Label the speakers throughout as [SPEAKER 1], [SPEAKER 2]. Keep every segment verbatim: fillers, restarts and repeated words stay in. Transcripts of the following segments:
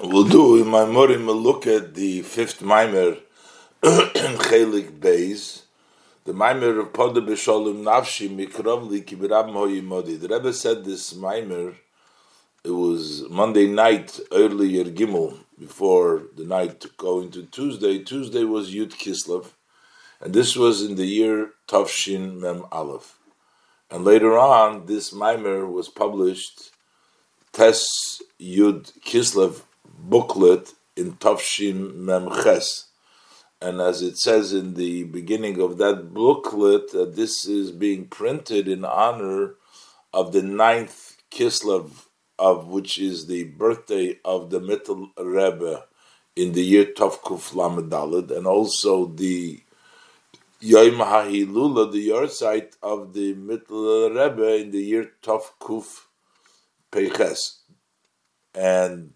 [SPEAKER 1] We'll do in my Morim, we'll look at the fifth Maimer in Chelik Beis, the Maimer of Poda B'Sholem Nafshi Mikrovli Kibirab Hoyimodi. The Rebbe said this Maimer, it was Monday night, early Yer Gimel, before the night going to Tuesday. Tuesday was Yud Kislev, and this was in the year Tavshin Mem Aleph. And later on, this Maimer was published, Tes Yud Kislev booklet in Tavshin Mem Ches. And as it says in the beginning of that booklet, uh, this is being printed in honor of the ninth Kislev, of which is the birthday of the Mittel Rebbe in the year Tov Kuf Lamed Daled, and also the Yom HaHilula, the yahrzeit of the Mittel Rebbe in the year Tov Kuf Peiches. And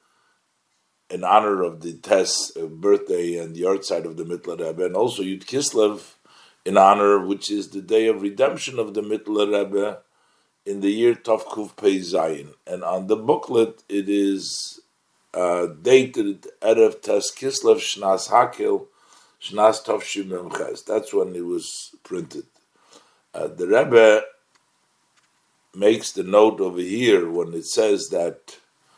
[SPEAKER 1] in honor of the Tes birthday and the yahrzeit of the Mittel Rebbe, and also Yud Kislev in honor, which is the day of redemption of the Mittel Rebbe in the year Tov Kuf Pei Zayin. And on the booklet, it is uh, dated Erev Tes Kislev Shnas Hakel Shnas Tavshin Mem Ches. That's when it was printed. Uh, the Rebbe makes the note over here when it says that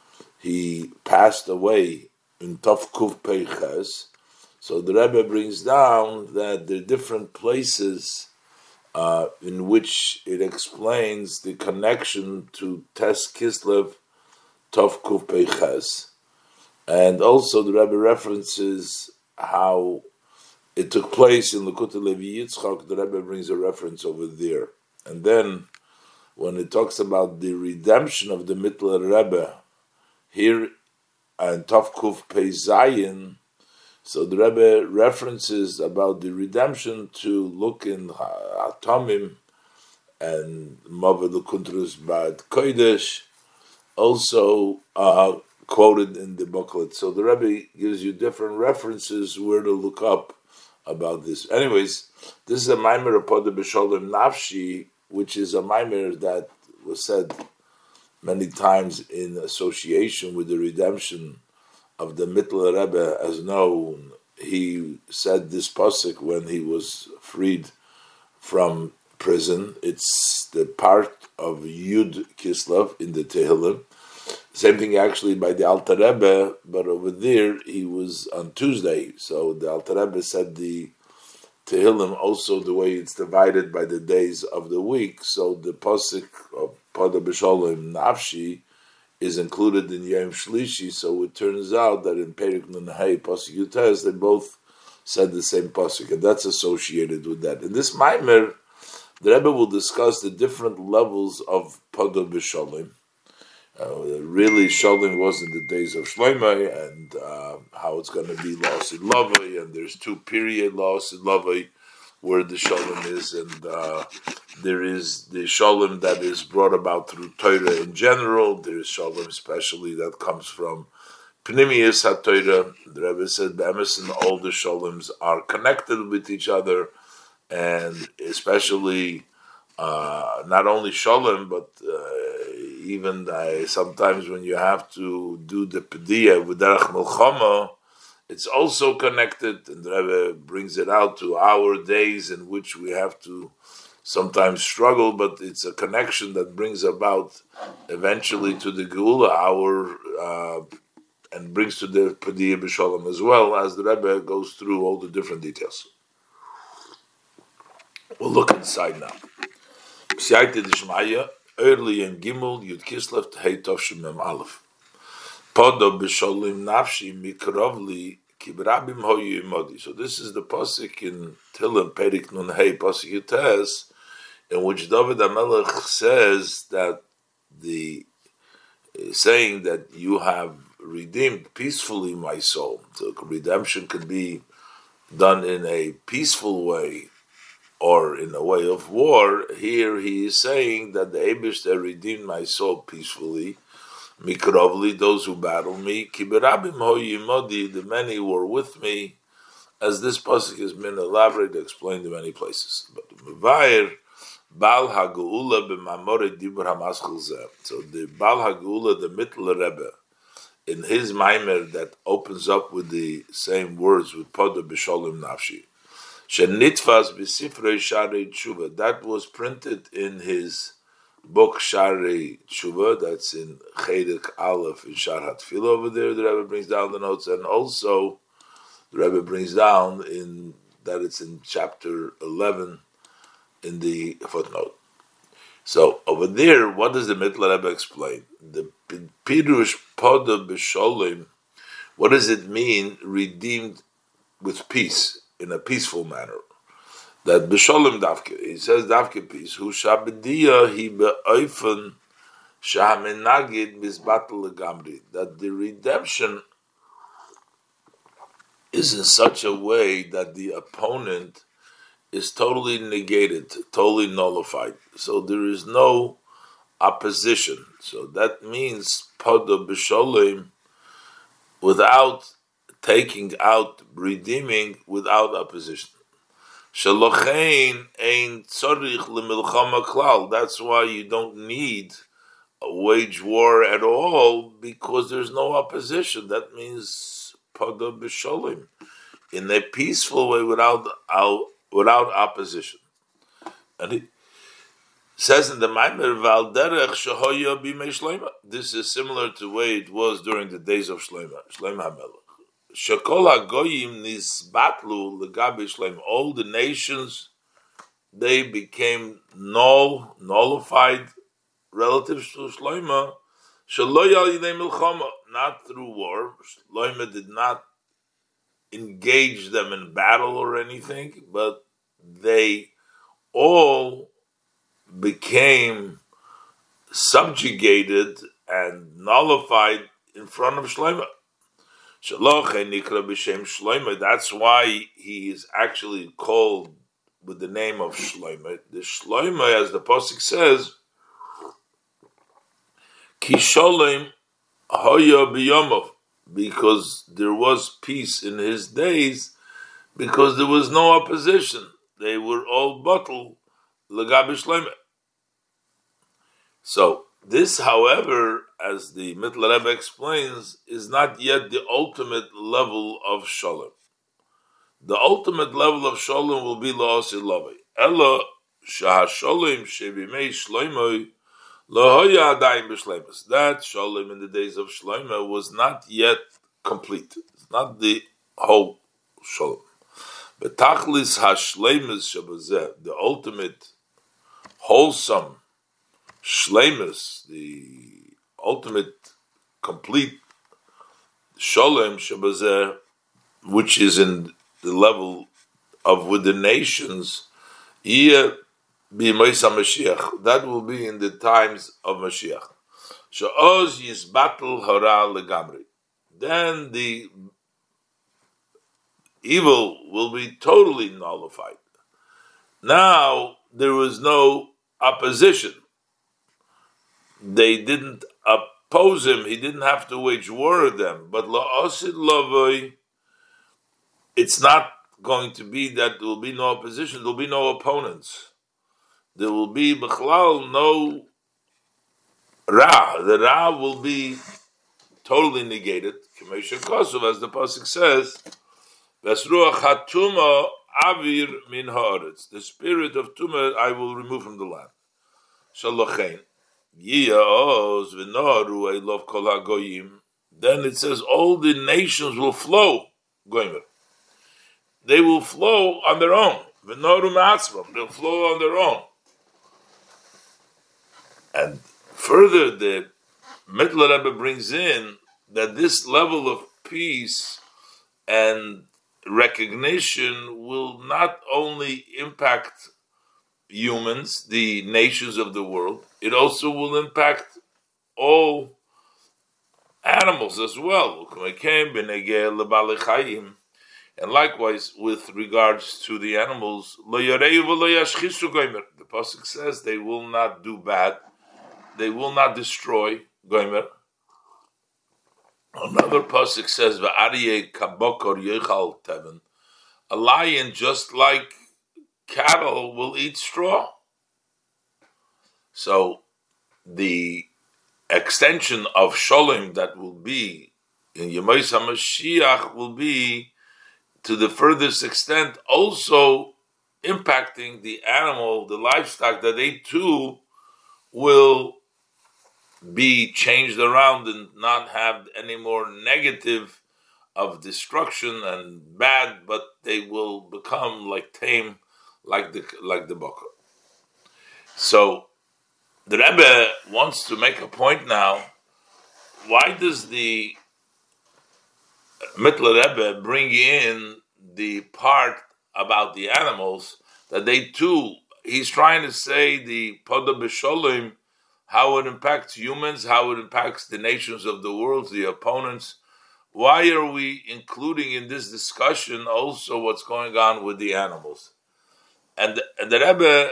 [SPEAKER 1] he passed away in Tov Kuf Pei Ches. So the Rebbe brings down that there are different places uh, in which it explains the connection to Tes Kislev Tov Kuf Pei Ches. And also the Rebbe references how it took place in Likutei Levi Yitzchak. The Rebbe brings a reference over there. And then when it talks about the redemption of the Mittel Rebbe, here in Tov Kuf Pei Zayin, so the Rebbe references about the redemption to look in Atomim and Maved L'Kuntrus Bad Kodesh, also uh, quoted in the booklet. So the Rebbe gives you different references where to look up about this. Anyways, this is a Maimer of Poda B'Sholem Nafshi, which is a Maimer that was said many times in association with the redemption of the Mittel Rebbe. As known, he said this pasuk when he was freed from prison. It's the part of Yud Kislev in the Tehillim. Same thing actually by the Alter Rebbe, but over there he was on Tuesday. So the Alter Rebbe said the Tehillim also the way it's divided by the days of the week. So the pasuk of Poda B'Sholem Nafshi is included in Yom Shlishi. So it turns out that in Perik Nun Hey pasuk Yutes they both said the same pasuk, and that's associated with that. In this Maimer, the Rebbe will discuss the different levels of Poda B'Sholem. Uh, really, Sholem was in the days of Shlomo, and uh, how it's going to be Lasid Lavai, and there's two period Lasid Lavai where the Sholem is, and uh, there is the Sholem that is brought about through Torah in general. There is Sholem especially that comes from Pnimius HaTorah. The Rebbe said Be'emes and all the Sholems are connected with each other, and especially uh, not only Sholem, but uh, even uh, sometimes when you have to do the Pediyah with Derech Milchama, it's also connected, and the Rebbe brings it out to our days in which we have to sometimes struggle, but it's a connection that brings about eventually to the Geula, our, uh, and brings to the Pediyah B'Sholem as well, as the Rebbe goes through all the different details. We'll look inside now. P'siyate d'Shmaya, early in Gimel, Yud Kislev, Hey Tavshin Mem Aleph. Poda B'Sholem Nafshi Mikrovli Kibrabim Hoyu Imodi. So this is the pasuk in Tehillim Perik Nun Hey pasuk Yutes, in which David HaMelech says that the uh, saying that you have redeemed peacefully my soul. So redemption could be done in a peaceful way or in a way of war. Here he is saying that the Eibishter redeemed my soul peacefully. Mikrovli, those who battle me. Kiberabim hoyimodi, the many were with me. As this pasuk has been elaborated, explained in many places. But Mevayer, Bal HaGeula b'mamore dibur hamaschal zeh. So the Bal HaGeula, the Mittel Rebbe, in his Maimer that opens up with the same words with Poda B'Sholem Nafshi. Shenitfas B'Sifrei Sharei Tshuva. That was printed in his book Sharei Tshuva. That's in Chedik Aleph in Shar HaTfilah over there. The Rebbe brings down the notes, and also the Rebbe brings down in that it's in chapter eleven in the footnote. So over there, what does the Mittler Rebbe explain? The Pirush Poda B'Sholem, what does it mean, redeemed with peace, in a peaceful manner? That B'Sholem Davke, he says Davke peace, Hu Shabediya Hi Be'oifen Shahamenagid Mizbatel Legamri, that the redemption is in such a way that the opponent is totally negated, totally nullified. So there is no opposition. So that means Poda B'Sholem, without taking out, redeeming, without opposition. Shalochein ein tzorich lemilchama klal. That's why you don't need a wage war at all, because there's no opposition. That means Poda B'Sholem, in a peaceful way, without without opposition. And he says in the Maimer, Val derech shehoya b'mei Shlomo. This is similar to the way it was during the days of Shlomo, Shlomo HaMelech. Shekol hagoyim nisbatlu legabi Shlomo. All the nations, they became null, nullified relatives to Shlomo. Shelo yalidei milchama, not through war. Shlomo did not engage them in battle or anything, but they all became subjugated and nullified in front of Shlomo. That's why he is actually called with the name of Shlomo. The Shlomo, as the Pasuk says, Ki Sholem Hoya B'Yomov, because there was peace in his days, because there was no opposition. They were all bottled Legabi Shlomo. So this, however, as the Mittler Rebbe explains, is not yet the ultimate level of Shalom. The ultimate level of Shalom will be La'asir Lavai. Ella Shah Shalom Shebimei Shlomo Lahoya Adayim B'Shlemus. That Shalom in the days of Shlomo was not yet complete. It's not the whole Shalom. But Tachlis HaShlemus Shabazeh, the ultimate wholesome Shlemus, the ultimate complete Shalom Shabazeh, which is in the level of with the nations, that will be in the times of Mashiach. Sha'oz yizbatel hara legamri. Then the evil will be totally nullified. Now there was no opposition. They didn't oppose him. He didn't have to wage war with them. But la'asid lavoi, it's not going to be that there will be no opposition. There will be no opponents. There will be b'chlal no ra. The ra will be totally negated. K'meisha Kosov, as the pasuk says, Vesruach hatuma avir min haaretz. The spirit of tumah I will remove from the land. Shalochein yiyaoz v'noru elov kol hagoyim. Then it says all the nations will flow. Goyim. They will flow on their own. V'noru ma'atzvam. They'll flow on their own. And further, the Mittler Rebbe brings in that this level of peace and recognition will not only impact humans, the nations of the world, it also will impact all animals as well. And likewise, with regards to the animals, the pasuk says they will not do bad, they will not destroy. Goymer. Another pasuk says, "Va'aryeh kabokor yechal teven." A lion, just like cattle, will eat straw. So, the extension of sholem that will be in Yemais HaMashiach will be, to the furthest extent, also impacting the animal, the livestock, that they too will be changed around and not have any more negative of destruction and bad, but they will become like tame, like the like the baka. So the Rebbe wants to make a point now. Why does the Mittler Rebbe bring in the part about the animals that they too? He's trying to say the Poda B'Sholem, how it impacts humans, how it impacts the nations of the world, the opponents. Why are we including in this discussion also what's going on with the animals? And, and the Rebbe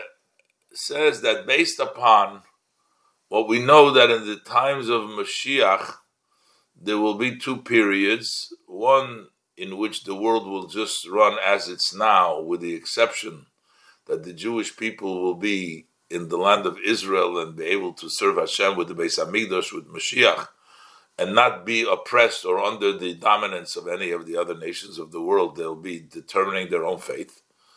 [SPEAKER 1] says that based upon what we know, that in the times of Mashiach, there will be two periods. One in which the world will just run as it's now, with the exception that the Jewish people will be in the land of Israel and be able to serve Hashem with the Beis Hamikdash, with Mashiach, and not be oppressed or under the dominance of any of the other nations of the world. They'll be determining their own fate.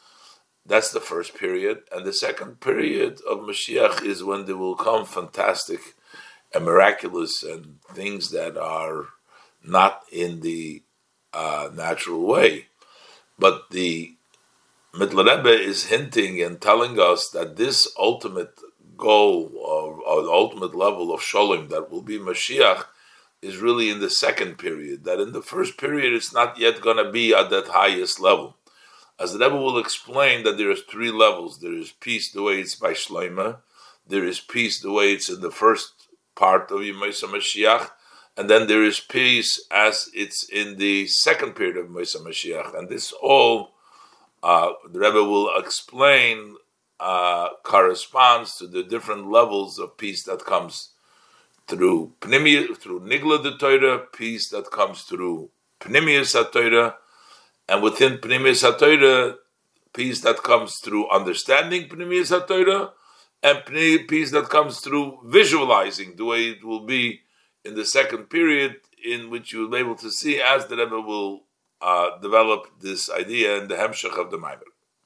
[SPEAKER 1] That's the first period. And the second period of Mashiach is when there will come fantastic and miraculous and things that are not in the uh, natural way. But the Mittler Rebbe is hinting and telling us that this ultimate goal, or, or the ultimate level of Sholem that will be Mashiach, is really in the second period. That in the first period, it's not yet going to be at that highest level. As the Rebbe will explain, that there is three levels. There is peace the way it's by Shloimeh. There is peace the way it's in the first part of Yemais HaMashiach. And then there is peace as it's in the second period of Yemais HaMashiach. And this all, uh, the Rebbe will explain, uh, corresponds to the different levels of peace that comes through Pnimius, through Nigla de Torah, peace that comes through Pnimius HaTorah, and within Pnimius HaTorah, peace that comes through understanding Pnimius HaTorah, and peace that comes through visualizing the way it will be in the second period, in which you will be able to see as the Rebbe will uh, develop this idea in the Hemshech of the Maimer.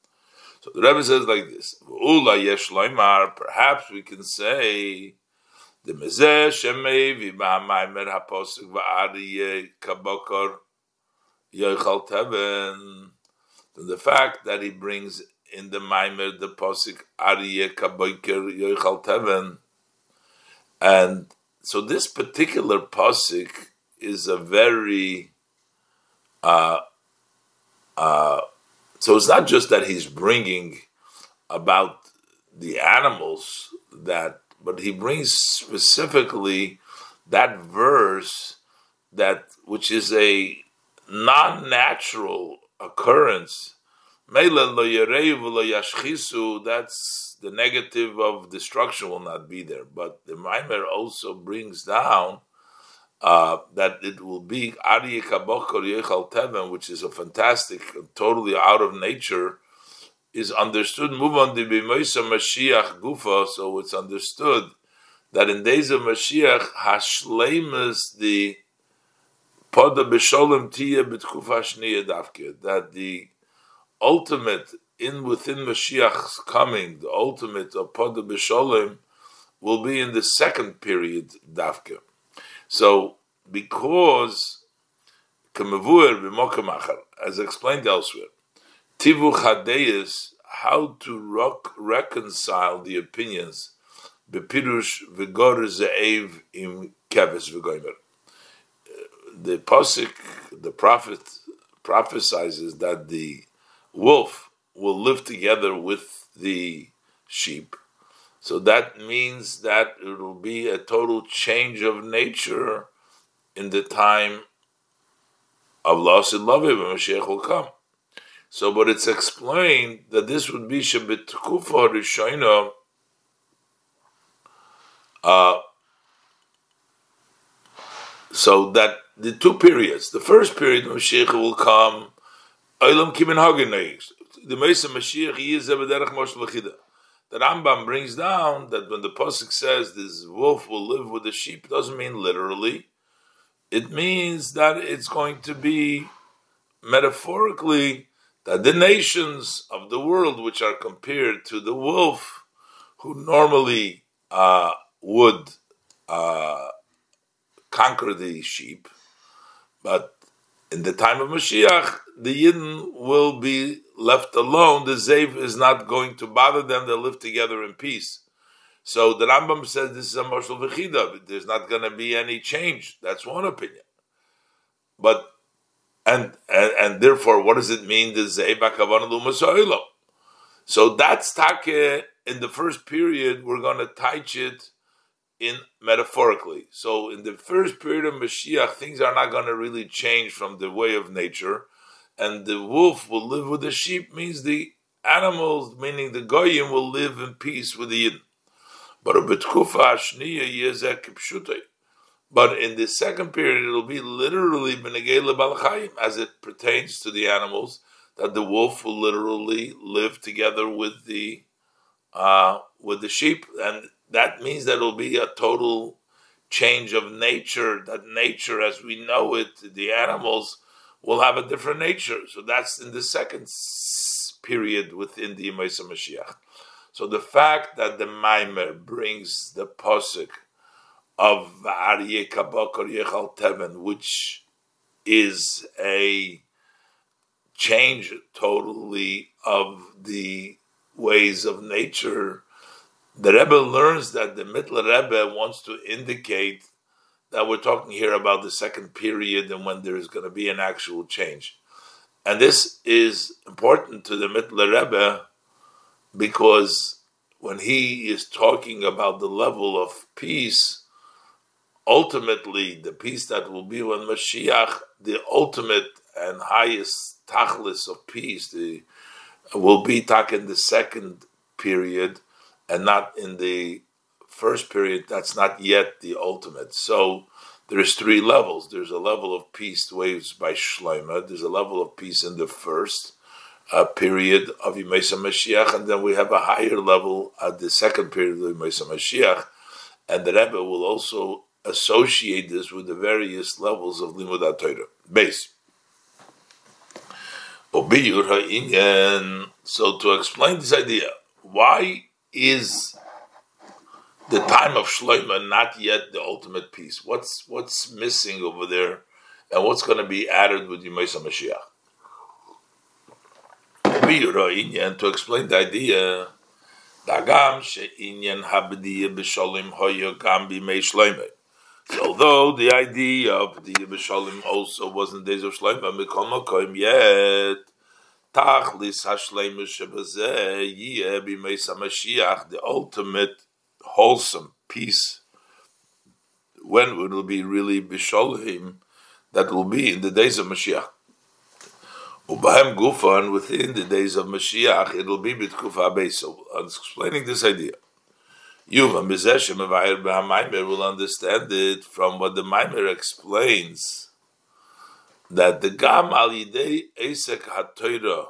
[SPEAKER 1] So the Rebbe says like this: Ula yesh loymar, perhaps we can say, the mezeh shemei v'ba Maimer haposik v'ariyeh kabokor yochal teven. The fact that he brings in the Maimer the posik Ariyeh Kaboker Yochal Teven, and so this particular posik is a very uh, uh, so it's not just that he's bringing about the animals, that, but he brings specifically that verse that which is a non-natural occurrence. That's the negative of destruction will not be there. But the Maimer also brings down uh, that it will be Ariyeh Kabokor Yechal Teven, which is a fantastic, totally out of nature, is understood. Move on the B'Moisa Mashiach Gufa, so it's understood that in days of Mashiach, Hashleimus the Poda B'Sholem Tia B'Tkufa Shniya Davke, that the ultimate in within Mashiach's coming, the ultimate of Poda B'Sholem will be in the second period Davke. So, because Kemavur B'Mokem Achar, as explained elsewhere, Tivu Chadeis, how to rock, reconcile the opinions, Bepirush V'Gor Ze'ev Im Keves V'Goymer. The Pasuk, the prophet, prophesizes that the wolf will live together with the sheep. So that means that it will be a total change of nature in the time of Lasid Lavi, when Mashiach will come. So, but it's explained that this would be Shebet Kufa Rishayna, uh so that the two periods, the first period Mashiach will come, Olam Kimin Hagenei, the Mesa Mashiach is Zebederach Moshe Lechida. The Rambam brings down that when the Pasuk says this wolf will live with the sheep, it doesn't mean literally. it means that it's going to be metaphorically that the nations of the world, which are compared to the wolf, who normally uh, would uh, conquer the sheep, but in the time of Mashiach, the Yidden will be left alone. The Zev is not going to bother them. They'll live together in peace. So the Rambam says this is a Moshel V'chida. There's not going to be any change. That's one opinion. But and and, and therefore, what does it mean? The Zev HaKavanah L'Umas. So that's take in the first period. We're going to teach it in metaphorically. So in the first period of Mashiach, things are not going to really change from the way of nature, and the wolf will live with the sheep means the animals, meaning the goyim, will live in peace with the Yidden. But but in the second period, it'll be literally b'negei lebal chayim, as it pertains to the animals, that the wolf will literally live together with the uh, with the sheep, and that means that it'll be a total change of nature, that nature as we know it, the animals will have a different nature. So that's in the second period within the Yemei Mashiach. So the fact that the Maimer brings the posuk of Aryeh Kabakar Yechal Teven, which is a change totally of the ways of nature, the Rebbe learns that the Mittler Rebbe wants to indicate that we're talking here about the second period and when there is going to be an actual change. And this is important to the Mittler Rebbe because when he is talking about the level of peace, ultimately the peace that will be when Mashiach, the ultimate and highest tachlis of peace, the, will be tak in the second period, and not in the first period. That's not yet the ultimate. So there's three levels. There's a level of peace waves by Shlomo. There's a level of peace in the first uh, period of Yemei Mashiach, and then we have a higher level at the second period of Yemei Mashiach. And the Rebbe will also associate this with the various levels of Limud HaTorah. Base. So to explain this idea, why is the time of Shlomo not yet the ultimate peace? What's what's missing over there, and what's going to be added with Yemei Mashiach? To explain the idea, so although the idea of the Yibishalim also wasn't days of Shlomo, Mikol Makom yet Tachlis Hashleimus Shebazeh Yeh B'Yemei Mashiach, the ultimate wholesome peace, when it will be really Bisholim, that will be in the days of Mashiach. Ubahem Gufan, within the days of Mashiach, it will be B'Tkufa Beis. So I'm explaining this idea. Yuvam B'Zeh Shemavayir B'Hamaimer will understand it from what the Maimer explains, that the Gam Al Yidei Eisek HaTorah,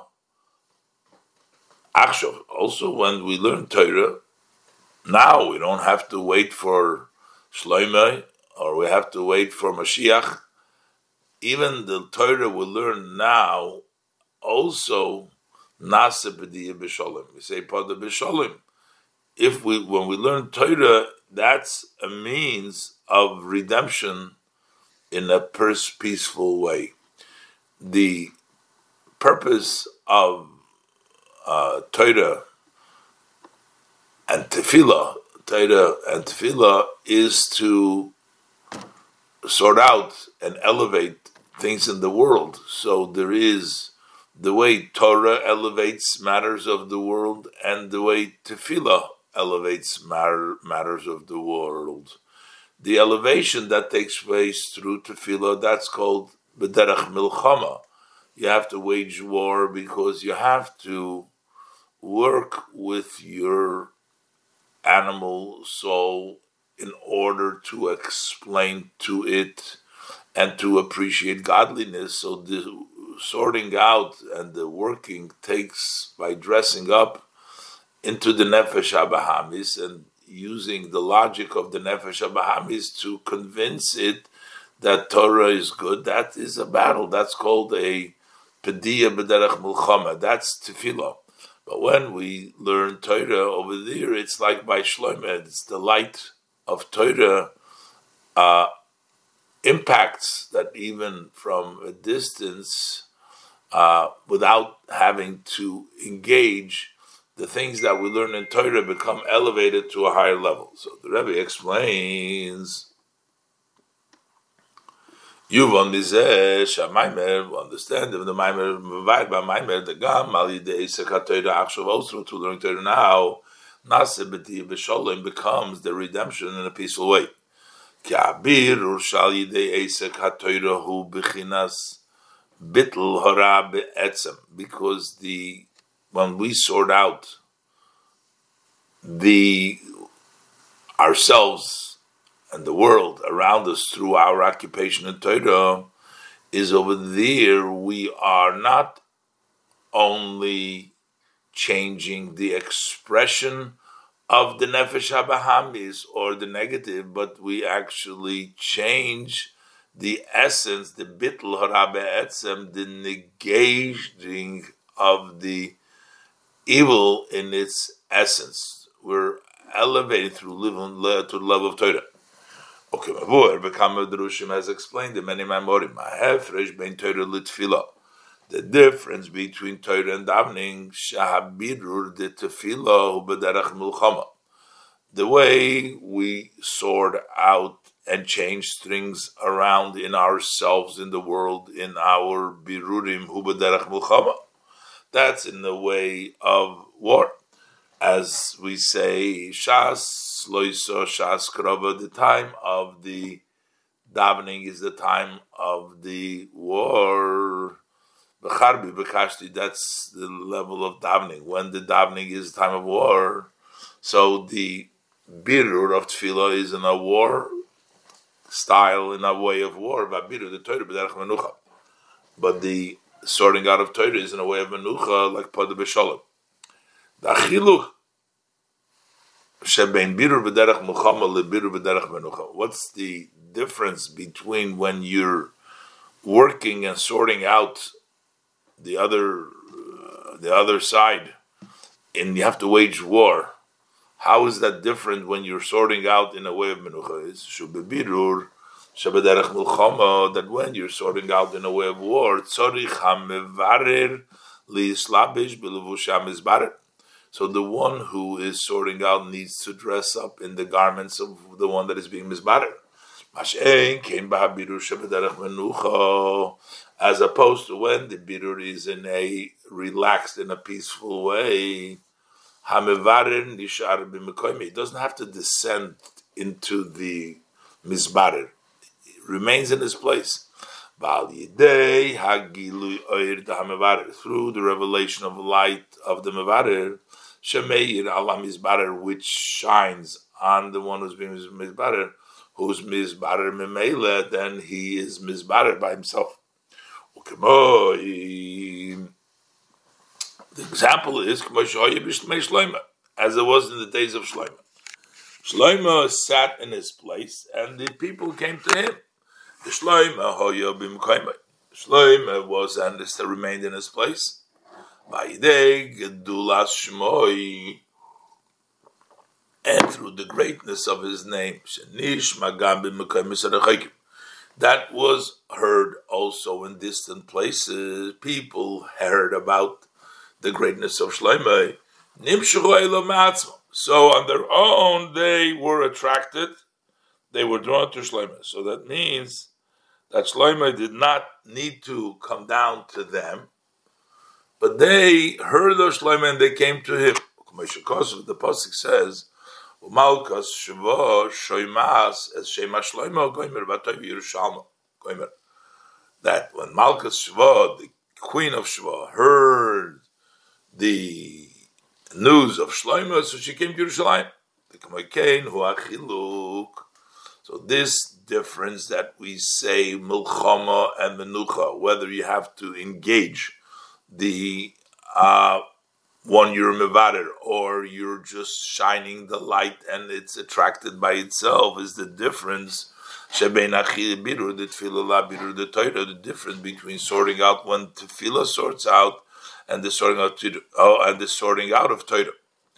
[SPEAKER 1] Achshov, also when we learn Torah, now we don't have to wait for Shlomo, or we have to wait for Mashiach. Even the Torah we learn now, also Nase B'Diyah B'Sholim. We say Pada B'Sholim. If we, when we learn Torah, that's a means of redemption in a peaceful way. The purpose of uh, Torah and Tefillah, Torah and Tefillah, is to sort out and elevate things in the world. So there is the way Torah elevates matters of the world, and the way Tefillah elevates matter, matters of the world. The elevation that takes place through Tefillah, that's called B'derech Milchama. You have to wage war because you have to work with your animal soul in order to explain to it and to appreciate godliness. So the sorting out and the working takes by dressing up into the Nefesh HaBahamis and using the logic of the Nefesh HaBahamis to convince it that Torah is good, that is a battle. That's called a Pediya B'derech Mulchama. That's Tefillah. But when we learn Torah over there, it's like by Shlomo. It's the light of Torah uh, impacts that even from a distance, uh, without having to engage, the things that we learn in Torah become elevated to a higher level. So the Rebbe explains, Yuvan mizeh shamaimer, understand if the maimer mevayed by maimer the gam ali de isek ha'Torah achshav osro, to learn Torah now, nase b'ti b'sholem, becomes the redemption in a peaceful way. Ki abir urshal yidei isek ha'Torah hu b'chinas bitl hara be'etzem, because the when we sort out the ourselves and the world around us through our occupation in Torah, is over there we are not only changing the expression of the Nefesh HaBahamis or the negative, but we actually change the essence, the Bittul Hara Be'etzem, the negating of the evil in its essence. We're elevated through living to the level of Torah. Okay, Mavur, Bekama Drushim has explained in many Maimorim, Hafresh bein Torah litfila, the difference between Torah and davening, Shahabirur de tefila hu b'derech mulchama, the way we sort out and change things around in ourselves, in the world, in our birurim hu b'derech mulchama, that's in the way of war. As we say, Shas, Loiso, Shas, Krova, the time of the davening is the time of the war. Becharbi, Bekashti, that's the level of davening. When the davening is the time of war, so the birur of tefillah is in a war style, in a way of war. But birur, the Torah, b'derech menucha. But the sorting out of Torah is in a way of menucha, like Pada B'Shalom. The achiluk shebein birur b'derech mulchama lebirur b'derech menucha. What's the difference between when you're working and sorting out the other, uh, the other side, and you have to wage war? How is that different when you're sorting out in a way of menucha? Is shubebirur shebederech mulchama, that when you're sorting out in a way of war, tzorich hamevarer liislabish b'levusham izbarer. So the one who is sorting out needs to dress up in the garments of the one that is being misbarer. Mashen came b'habirur shebederech menucha, as opposed to when the birur is in a relaxed, in a peaceful way. Hamevarer nishar b'mekoyme. It doesn't have to descend into the misbarer. It remains in his place. Through the revelation of light of the mevarer, shemeir ala misbarer, which shines on the one who's being misbarer, who's misbarer memela, then he is misbarer by himself. The example is as it was in the days of Shlomo. Shlomo sat in his place, and the people came to him. The Shlomo hoya b'mkoymai. Shlomo was and still remained in his place. Vayidei gedulas shmoi, and through the greatness of his name, shenish magam b'mkoymai sarachakim, that was heard also in distant places. People heard about the greatness of Shlomo. Nimshu elo ma'atzmo. So on their own, they were attracted. They were drawn to Shlomo. So that means that Shlomo did not need to come down to them, but they heard of Shlomo and they came to him. The pasuk says, "Umalkas shvo shoymas es shema Shlomo goimer v'toy Yerushalma goimer." That when Malkas Shvo, the queen of Shvo, heard the news of Shlomo, so she came to Yerushalayim. So this difference that we say milchama and menucha, whether you have to engage the uh, one you're mevader or you're just shining the light and it's attracted by itself, is the difference The difference between sorting out when tefillah sorts out and the sorting out oh, and the sorting out of Torah.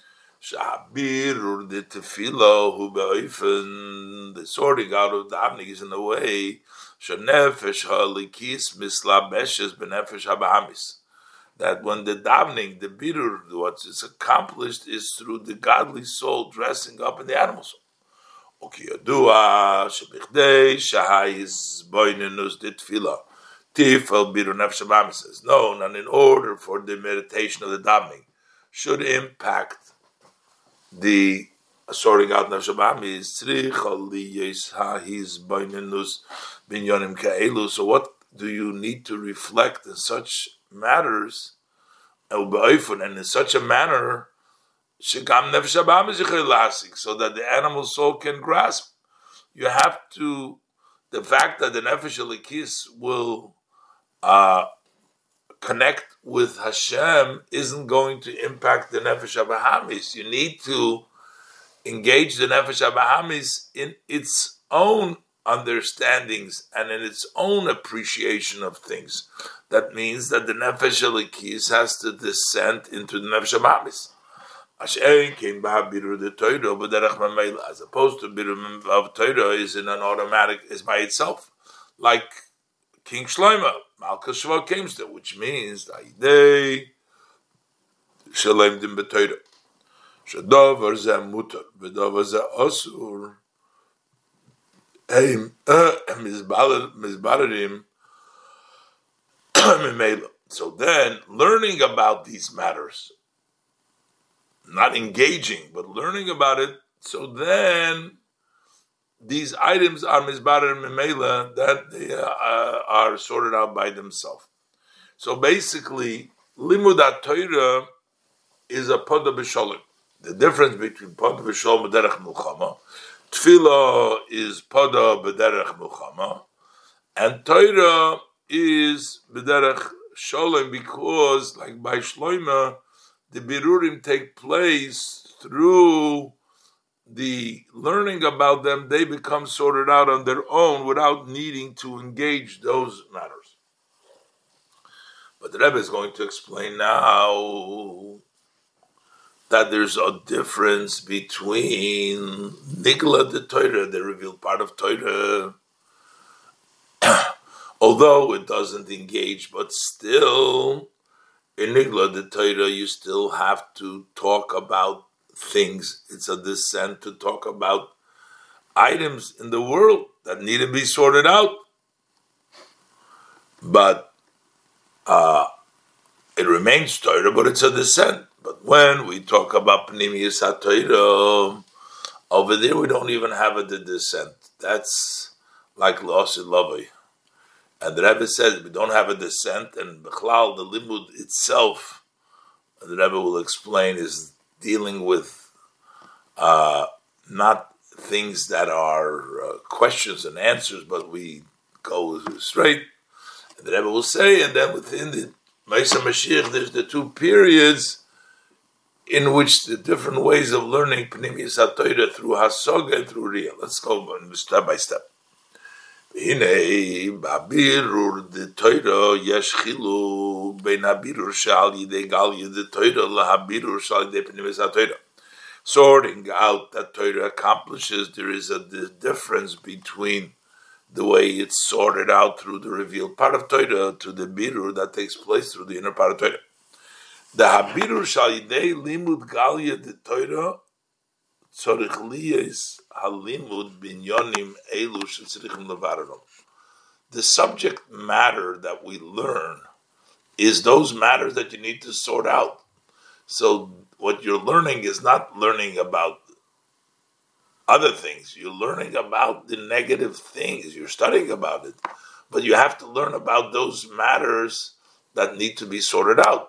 [SPEAKER 1] Birur the tefillah hu be'ofen, the sorting out of the davening is in the way. Shenefesh halikis mislabeshes benefesh habahamis. That when the davening, the birur, what is accomplished is through the godly soul dressing up in the animal soul. Okay, yadua shebichdei shahayis boinenus the tefillah tifel birur nefesh habahamis is known, and in order for the meditation of the davening should impact the sorting out nefesh habahamis, tzricha liyes hahis boinenus binyanim ka'elu. So what do you need to reflect in such matters, and in such a manner, so that the animal soul can grasp? You have to, the fact that the nefesh elikis will uh, connect with Hashem isn't going to impact the nefesh habahamis. You need to engage the nefesh habahamis in its own understandings and in its own appreciation of things. That means that the nefesh elikis has to descend into the nefesh habahamis. As opposed to birur of Torah is in an automatic, is by itself, like King Shlomo, Malchus Shvo came to, which means Aidei Shalem Dim B'Torah Shadavar Zeh Mutar V'Davar Zeh Asur Hey Mizbalarim Mimela. So then, learning about these matters, not engaging, but learning about it, so then these items are mizbarer memela, that they uh, are sorted out by themselves. So basically, limud Torah is a poda b'sholem. The difference between poda b'sholem and derech milchama, tefillah is poda b'derech milchama, and Torah is b'derech sholem, because, like by Shlomo, the birurim take place through the learning about them. They become sorted out on their own without needing to engage those matters. But the Rebbe is going to explain now that there's a difference between Nigla the Torah, the revealed part of Torah, although it doesn't engage, but still, in Nigla the Torah, you still have to talk about things. It's a descent to talk about items in the world that need to be sorted out. But uh, it remains Torah, but it's a descent. But when we talk about Pnimiyus HaTorah, over there we don't even have a descent. That's like L'Osid Lavoi. And the Rebbe says we don't have a descent, and Bechlal, the limud itself, the Rebbe will explain, is dealing with uh, not things that are uh, questions and answers, but we go straight. And the Rebbe will say, and then within the Ma'aseh Mashiach, there's the two periods in which the different ways of learning Pnimiyus HaTorah through Hasoga and through Riyah. Let's go step by step. Hinei b'abirur the Torah yesh chilu bein habirur shal yidei gal yidei Torah lahabirur shal yidei pnimiyus haTorah. Sorting out that Torah accomplishes, there is a difference between the way it's sorted out through the revealed part of Torah to the birur that takes place through the inner part of Torah. The habirur shal yidei limud gal yidei Torah tzorich liyes halimud binyonim elu shetzrichim levarenom. The subject matter that we learn is those matters that you need to sort out. So what you're learning is not learning about other things. You're learning about the negative things. You're studying about it. But you have to learn about those matters that need to be sorted out.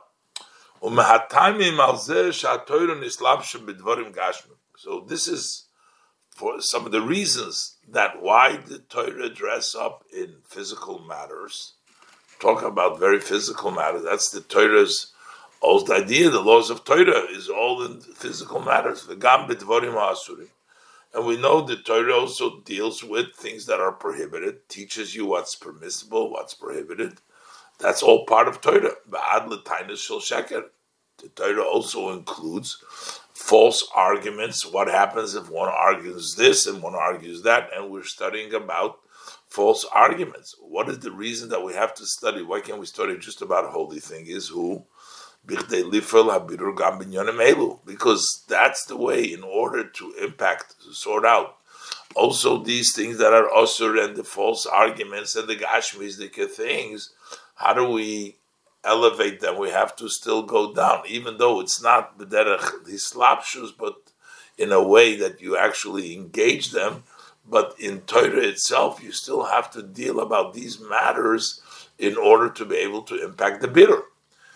[SPEAKER 1] So this is for some of the reasons that why the Torah dress up in physical matters. Talk about very physical matters. That's the Torah's old idea. The laws of Torah is all in physical matters. And we know the Torah also deals with things that are prohibited, teaches you what's permissible, what's prohibited. That's all part of Torah. Ba'ad l'tainus shel sheker. The Torah also includes false arguments. What happens if one argues this and one argues that? And we're studying about false arguments. What is the reason that we have to study? Why can't we study just about holy thing? Is who? Because that's the way, in order to impact, to sort out also these things that are osur and the false arguments and the gashmizdik things. How do we elevate them? We have to still go down, even though it's not the derech hislapshus, but in a way that you actually engage them. But in Torah itself, you still have to deal about these matters in order to be able to impact the birur.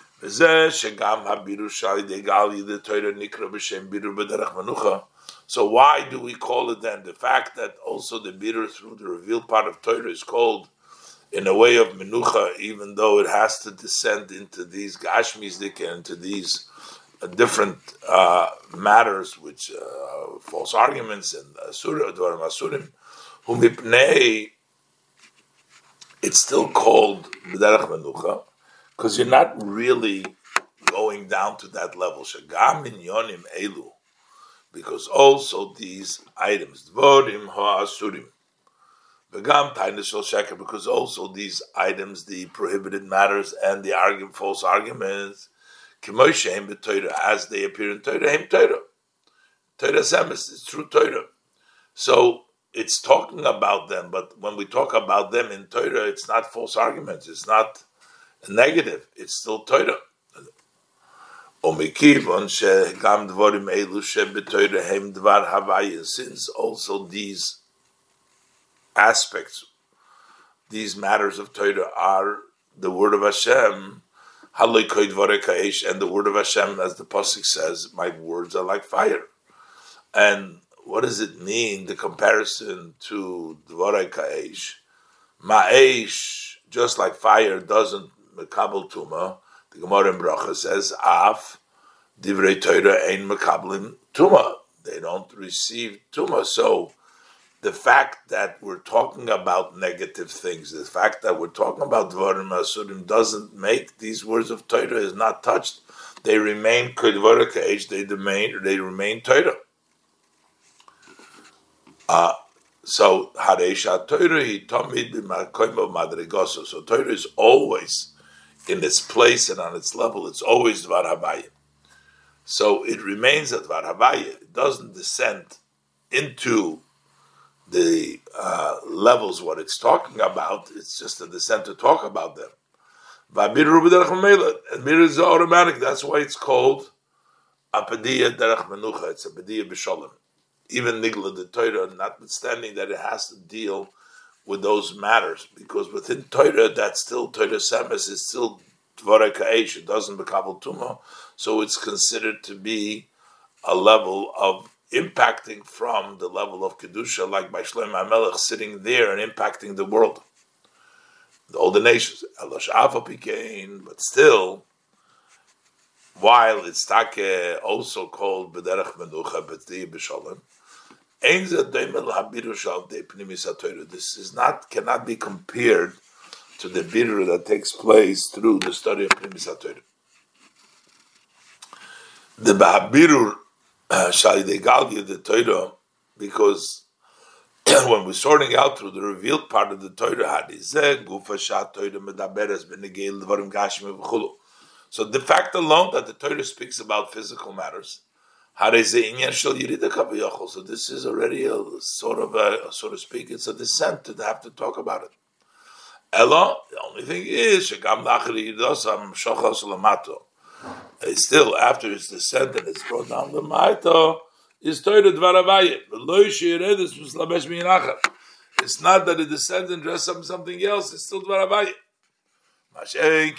[SPEAKER 1] So why do we call it then? The fact that also the birur through the revealed part of Torah is called in a way of menucha, even though it has to descend into these gashmizdik and into these uh, different uh, matters, which uh, false arguments and asura, dvarim asurim, whom mipnei, it's still called b'derech menucha, because you're not really going down to that level. Shagam minyonim elu, because also these items, dvarim ha'asurim, v'gam tainus shel sheker, because also these items, the prohibited matters and the argument, false arguments, k'mo shehem b'Torah, as they appear in Torah, hem Torah, Torah semes, it's true Torah. So it's talking about them, but when we talk about them in Torah, it's not false arguments, it's not negative, it's still Torah. Since also these aspects, these matters of Torah are the word of Hashem, and the word of Hashem, as the pasuk says, my words are like fire. And what does it mean, the comparison to Dvorei Ka'esh? Ma'esh, just like fire doesn't mekabel tuma, the Gemara in Bracha says, Af, Divrei Torah ein mekabelin tuma. They don't receive tuma. So the fact that we're talking about negative things, the fact that we're talking about Dvarim Asurim doesn't make these words of Torah is not touched. They remain Kedvara Ka'esh, they remain, they remain Torah. Uh, so Hareisha Torah he tamid b'makom of madrigoso. So Torah is always in its place and on its level. It's always Dvar Havaya. So it remains at Dvar Havaya. It doesn't descend into the uh, levels what it's talking about. It's just a descent to talk about them. And mir is automatic. That's why it's called a Padiyah Derech Menucha. It's a Padiyah B'Sholem. Even Nigla the Torah, notwithstanding that it has to deal with those matters, because within Torah, that's still Torah Semes, is still Dvorei Ka'esh, it doesn't become Tuma, so it's considered to be a level of impacting from the level of Kedusha, like by Shlomo HaMelech sitting there and impacting the world, all the nations. But still, while it's take also called B'derech Menucha, B'tiyah B'Sholem, this is not, cannot be compared to the birur that takes place through the study of Pnimis HaTorah. The Ba'abirur Shalidei Galgia the Torah, because when we're sorting out through the revealed part of the Torah, so the fact alone that the Torah speaks about physical matters, so this is already a sort of a, so to speak, it's a descent to have to talk about it. Ella, the only thing is, still after its descent and it's brought down the Maito, is Torah Dvar Havaya. It's not that it descends and dresses up something else, it's still Dvar Havaya. As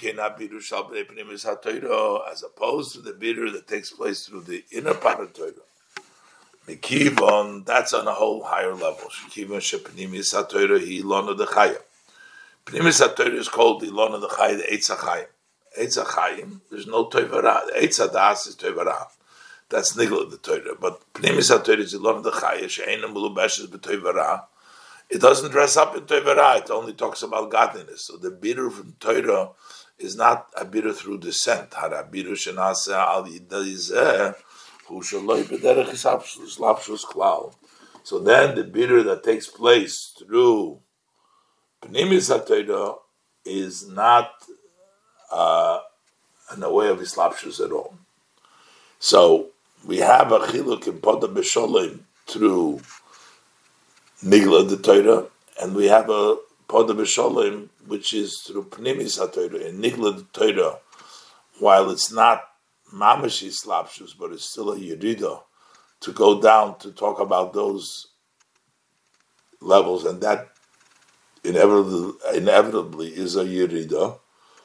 [SPEAKER 1] opposed to the birur that takes place through the inner part of Torah. Mikivon, that's on a whole higher level. Mikivon shepnimis haTorah hi ilona dechaya. Pnimis haTorah is called the ilona dechaya, the Eitz HaChaim. Eitz HaChaim, there's no Toivara. The Eitz HaDas is Toivara. That's nigla the Torah. But pnimis haTorah is ilon the chaya she'ena mulubeshes b'toivara. It doesn't dress up in Torah. It only talks about godliness. So the bitter from Torah is not a bitter through descent. Harabiru shenase al yidayzeh hu shaloi b'derech slapshus klal. So then the bitter that takes place through pnimis haTorah is not uh, in a way of islapshus at all. So we have a chiluk in Poda B'Sholem through Nigla the Torah, and we have a Poda B'Sholem which is through Pnimis HaTorah. In Nigla the Torah, while it's not Mamash Islapshus, but it's still a Yerida, to go down to talk about those levels, and that inevitably, inevitably is a Yerida.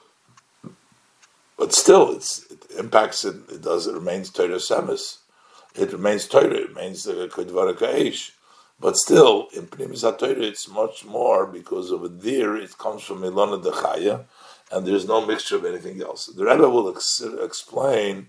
[SPEAKER 1] But still, it's, it impacts it. It does. It remains Torah Semis. It remains Torah. It remains the Kodvara Kaish. But still, in Pnimis HaTorah, it's much more because over there it comes from Ilona Dechaya, and there's no mixture of anything else. The Rebbe will ex- explain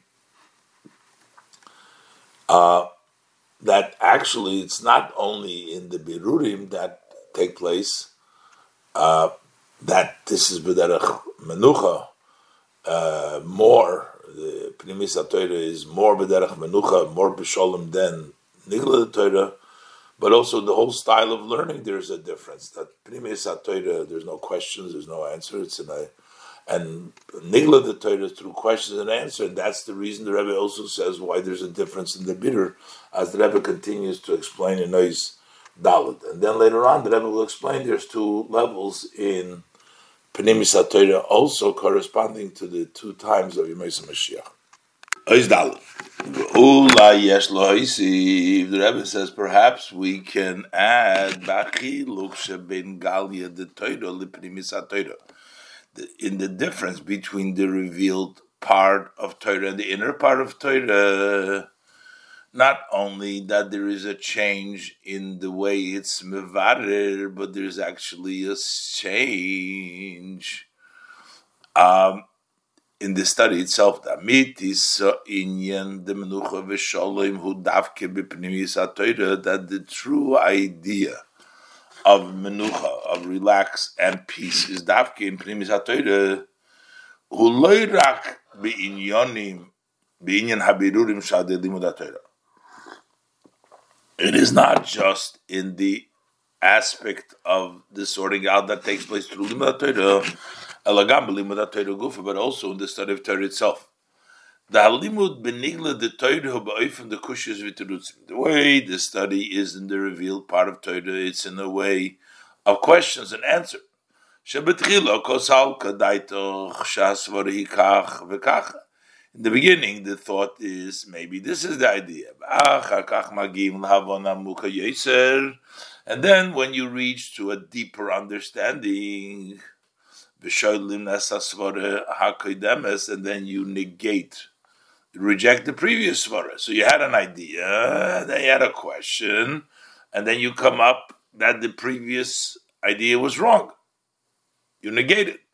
[SPEAKER 1] uh, that actually it's not only in the Birurim that take place uh, that this is B'derech Menucha. Uh, more, the Pnimis HaTorah is more B'derech Menucha, more B'Sholem than Nigla Torah, but also the whole style of learning, there's a difference. That Pnimis HaTorah, there's no questions, there's no answer, it's in a, and Nigla the Torah through questions and answer, and that's the reason the Rebbe also says why there's a difference in the bitter, as the Rebbe continues to explain in Nois Dalet. And then later on, the Rebbe will explain there's two levels in Pnimis HaTorah, also corresponding to the two times of Yemei Mashiach. Ois Dalet. Ula yesh lo ha'isi. The Rebbe says perhaps we can add b'chiluk sheben galia de Torah li Pnimis HaTorah, in the difference between the revealed part of Torah and the inner part of Torah. Not only that there is a change in the way it's mevarer, but there's actually a change um, in the study itself. That the true idea of menucha, of relax and peace, is davke in pnimis haTorah. Hu lo rak b'inyanim b'inyan habirurim shadei limud haTorah. It is not just in the aspect of the sorting out that takes place through Limud HaTorah, elagam b'Limud HaTorah gufa, but also in the study of Torah itself. The halimud benigla the Torah ba'ofen the kushas v'terutzim. The way the study is in the revealed part of Torah, it's in a way of questions and answer. Shebetchila kosal kadaitoch shasvar hikach v'kach. In the beginning, the thought is maybe this is the idea. And then when you reach to a deeper understanding, and then you negate, reject the previous svara. So you had an idea, then you had a question, and then you come up that the previous idea was wrong. You negate it.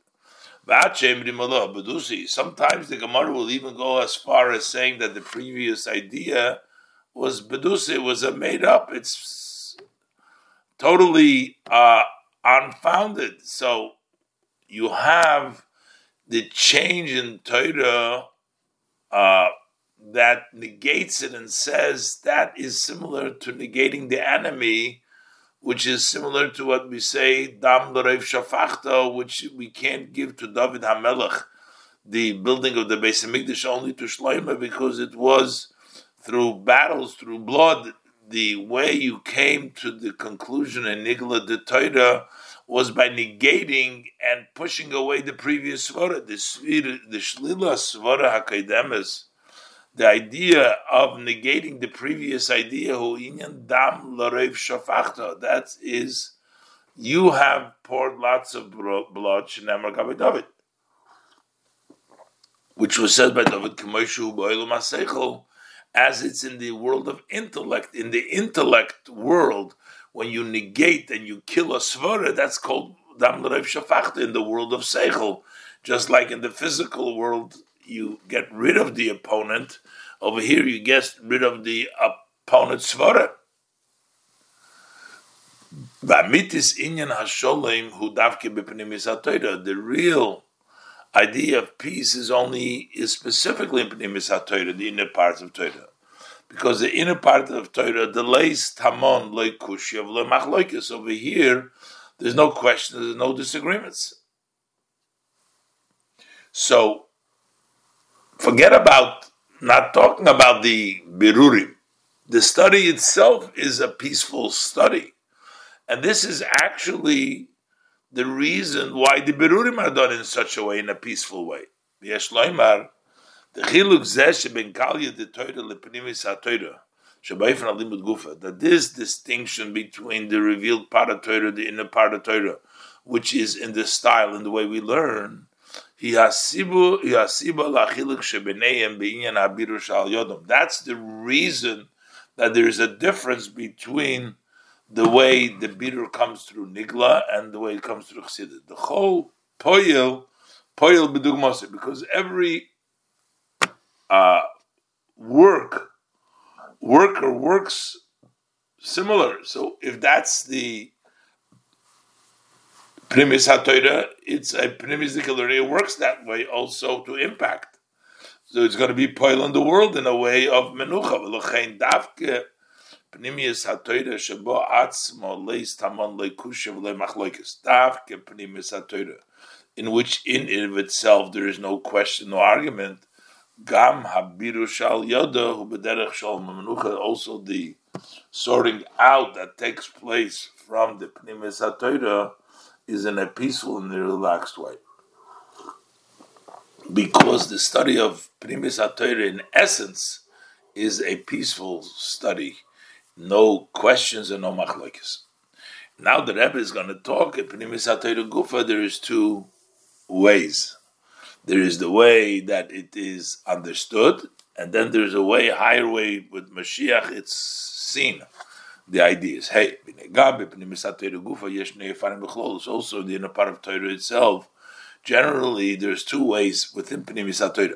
[SPEAKER 1] Sometimes the Gemara will even go as far as saying that the previous idea was bedusi, was a made up. It's totally uh, unfounded. So you have the change in Torah uh, that negates it and says that is similar to negating the enemy, which is similar to what we say, Dam L'Reiv Shafachta, which we can't give to David HaMelech, the building of the Beis HaMikdash, only to Shlomo, because it was through battles, through blood. The way you came to the conclusion in Nigla the Torah was by negating and pushing away the previous svara, the the Shlila Svara HaKaidemes, the idea of negating the previous idea, hu inyan dam l'reiv shafachta, that is, you have poured lots of blood, shenemar gabe David, which was said by David, k'moishu b'oilum ha'seichel, as it's in the world of intellect. In the intellect world, when you negate and you kill a svara, that's called dam l'reiv shafachta in the world of seichel. Just like in the physical world, you get rid of the opponent, Over here, you get rid of the opponent's svara. The real idea of peace is only is specifically in Pnimis HaTorah, the inner parts of Torah, because the inner part of Torah delays tamon loy kushyav loy machloikis. Over here, there's no question, there's no disagreements. So, forget about not talking about the birurim. The study itself is a peaceful study. And this is actually the reason why the birurim are done in such a way, in a peaceful way. Yesh loymar, the chiluk zeh sheben kalya de Torah lepnimis haTorah, shebayfen alimud gufa, that this distinction between the revealed part of Torah, the inner part of Torah, which is in the style, in the way we learn, that's the reason that there is a difference between the way the birur comes through nigla and the way it comes through chassidut. The whole poyel, poyel b'dugmasa, because every uh, work, worker works similar. So if that's the Pnimis HaTorah, it's a Pnimis Dikal, it works that way also to impact. So it's going to be poil in the world in a way of menucha. V'lochein davke Pnimis HaTorah shebo atzmo leis tamon leikusha v'lei machloikis. Davke Pnimis HaTorah, in which in and of itself there is no question, no argument. Gam habiru shal yoda hu b'derech shal menucha. Also the sorting out that takes place from the Pnimis HaTorah is in a peaceful and a relaxed way. Because the study of Pnimis HaTorah in essence is a peaceful study. No questions and no machlokes. Now the Rebbe is going to talk at Pnimis HaTorah Gufa. There is two ways. There is the way that it is understood, and then there's a way, higher way with Mashiach, it's seen. The idea is, hey, also the inner part of Torah itself, generally there's two ways within Pnimis HaTorah.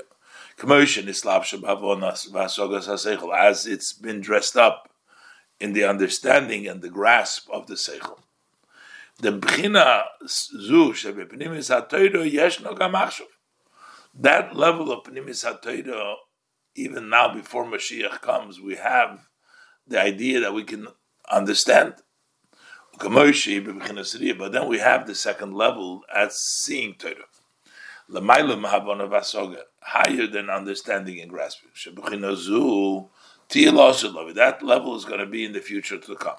[SPEAKER 1] As it's been dressed up in the understanding and the grasp of the Seichel. The B'china zu shebepnimis HaTorah yeshno gam achshav. That level of Pnimis HaTorah, even now before Mashiach comes, we have the idea that we can understand. But then we have the second level as seeing Torah. Higher than understanding and grasping. That level is going to be in the future to come.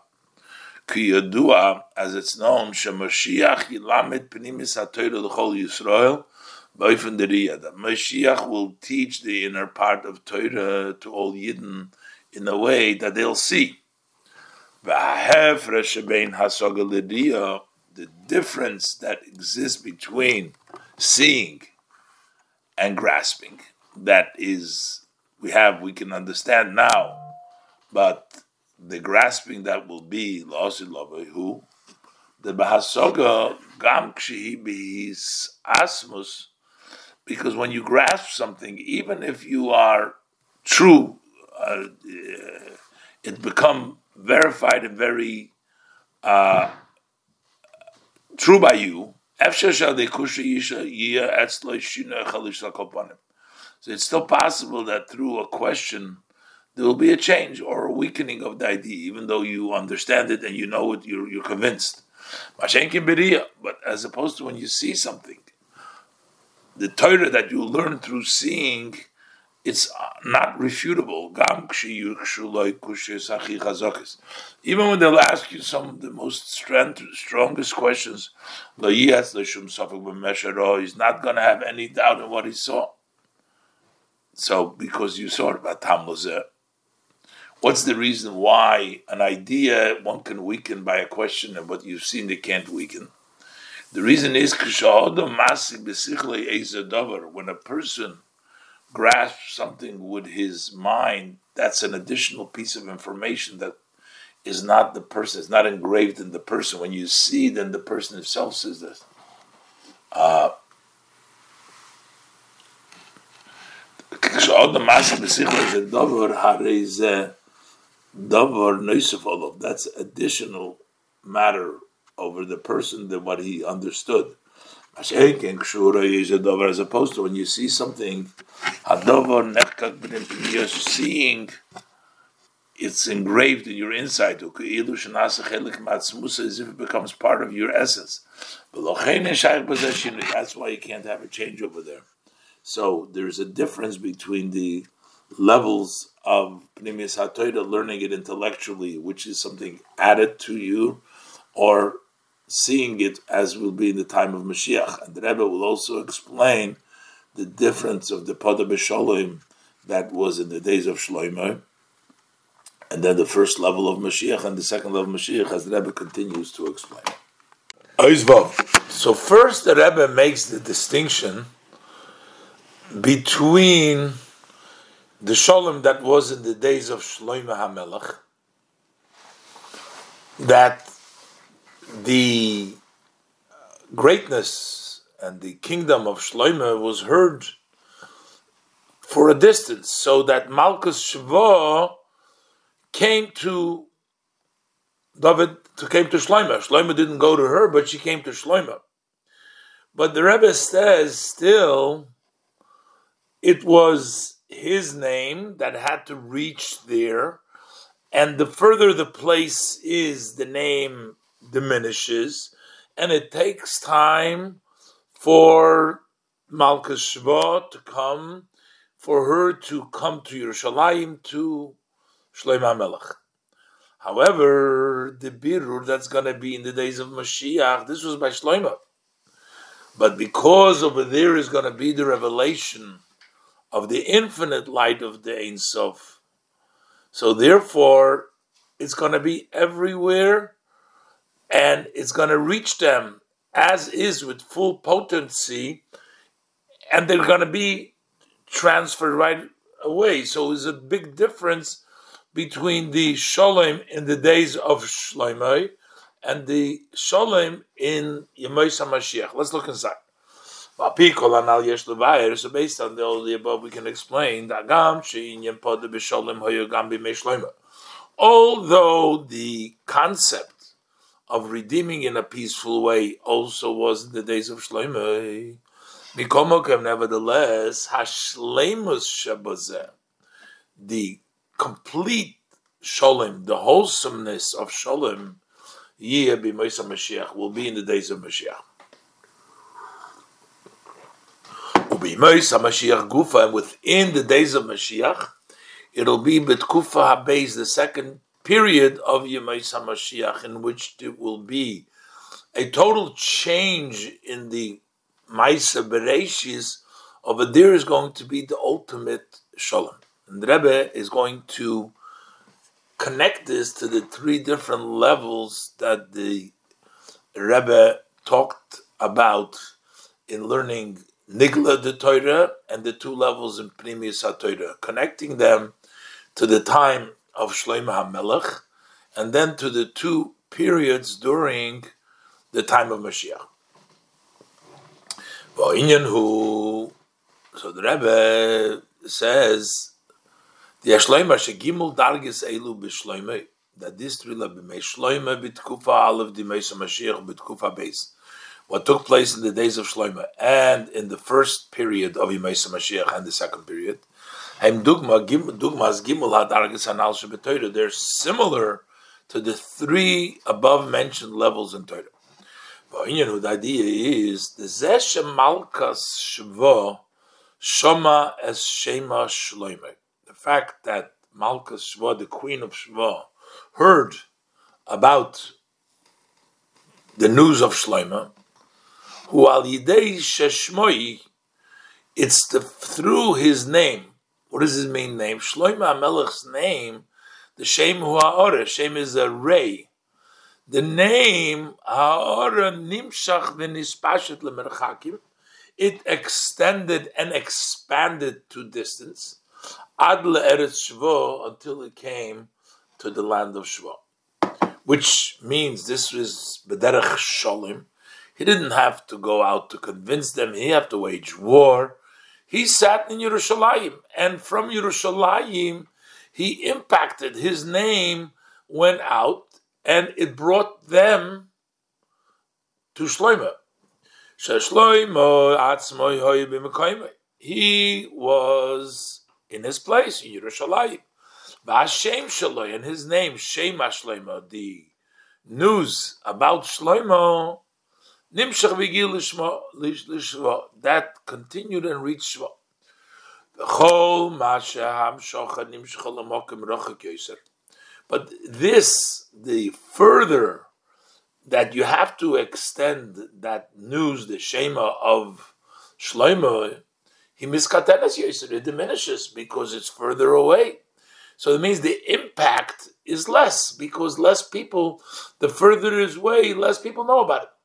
[SPEAKER 1] As it's known, that Mashiach will teach the inner part of Torah to all Yidden in a way that they'll see. The difference that exists between seeing and grasping, that is, we have, we can understand now, but the grasping that will be who the Bahasoga Gam Kshihi Bihis Asmus, because when you grasp something, even if you are true, uh, it become verified and very uh, true by you. So it's still possible that through a question there will be a change or a weakening of the idea, even though you understand it and you know it, you're, you're convinced. But as opposed to when you see something, the Torah that you learn through seeing, it's not refutable. Even when they'll ask you some of the most strength, strongest questions, he's not going to have any doubt in what he saw. So, because you saw it about Tamlozeh, what's the reason why an idea one can weaken by a question and what you've seen they can't weaken? The reason is when a person grasps something with his mind, that's an additional piece of information that is not the person, it's not engraved in the person. When you see, then the person himself says this. Uh, Adam Masha Besichla is a Davar Hareze Davar Neusefolov. That's additional matter over the person than what he understood. As opposed to when you see something, you're seeing it's engraved in your inside, as if it becomes part of your essence. That's why you can't have a change over there. So there's a difference between the levels of Pnimius HaTorah, learning it intellectually, which is something added to you, or seeing it as will be in the time of Mashiach. And the Rebbe will also explain the difference of the Pada B'Sholem that was in the days of Shlomo, and then the first level of Mashiach and the second level of Mashiach, as the Rebbe continues to explain. So first the Rebbe makes the distinction between the Sholem that was in the days of Shlomo HaMelech, that the greatness and the kingdom of Shlomo was heard for a distance, so that Malchus Shva came to David, to came to Shlomo. Shlomo didn't go to her, but she came to Shlomo. But the Rebbe says still it was his name that had to reach there, and the further the place is, the name diminishes, and it takes time for Malchus Shva to come, for her to come to Yerushalayim, to Shlomo HaMelech. However, the birur that's going to be in the days of Mashiach, this was by Shlomo. But because over there is going to be the revelation of the infinite light of the Ein Sof, so therefore it's going to be everywhere, and it's going to reach them as is with full potency, and they're going to be transferred right away. So there's a big difference between the Sholem in the days of Shlomo and the Sholem in Yemei HaMashiach. Let's look inside. So based on the, all the above, we can explain that although the concept of redeeming in a peaceful way also was in the days of Shlomo, nevertheless, hashleimus shabazeh, the complete Sholem, the wholesomeness of Sholem, yeh b'Yemei HaMashiach, will be in the days of Mashiach. U'b'Yemei HaMashiach gufa, and within the days of Mashiach, it'll be b'tkufa habeis, the second period of Yemei HaMashiach, in which it will be a total change in the Maisa Bereshis. Over there is going to be the ultimate Shalom. And the Rebbe is going to connect this to the three different levels that the Rebbe talked about in learning Nigla the Torah and the two levels in Pnimius HaTorah, connecting them to the time of Shlomo HaMelech and then to the two periods during the time of Mashiach. So the Rebbe says, that this three levels, what took place in the days of Shlomo and in the first period of Yemei HaMashiach and the second period, they're similar to the three above mentioned levels in Torah. The idea is the Zeshe Malkas Shva Shama as Shema Shlomo. The fact that Malkas Shva, the queen of Shva, heard about the news of Shlomo, who al yidei sheshmoi, it's the, through his name. What is his main name? Shlomo HaMelech's name, the Shem Hu Ha'orah. Shem is a ray. The name Ha'orah nimshach v'nispashet lemerchakim. It extended and expanded to distance. Ad le'eretz Shvo, until it came to the land of Shvo. Which means this was b'derech sholem. He didn't have to go out to convince them. He had to wage war. he sat in Yerushalayim, and from Yerushalayim, he impacted. His name went out, and it brought them to Shlomo. He was in his place in Yerushalayim. And his name, Shema Shlomo, the news about Shlomo, that continued and reached Shva. But this, the further that you have to extend that news, the Shema of Shlomo, he miskatenas yoser, it diminishes because it's further away. So it means the impact is less because less people, the further it is away, less people know about it.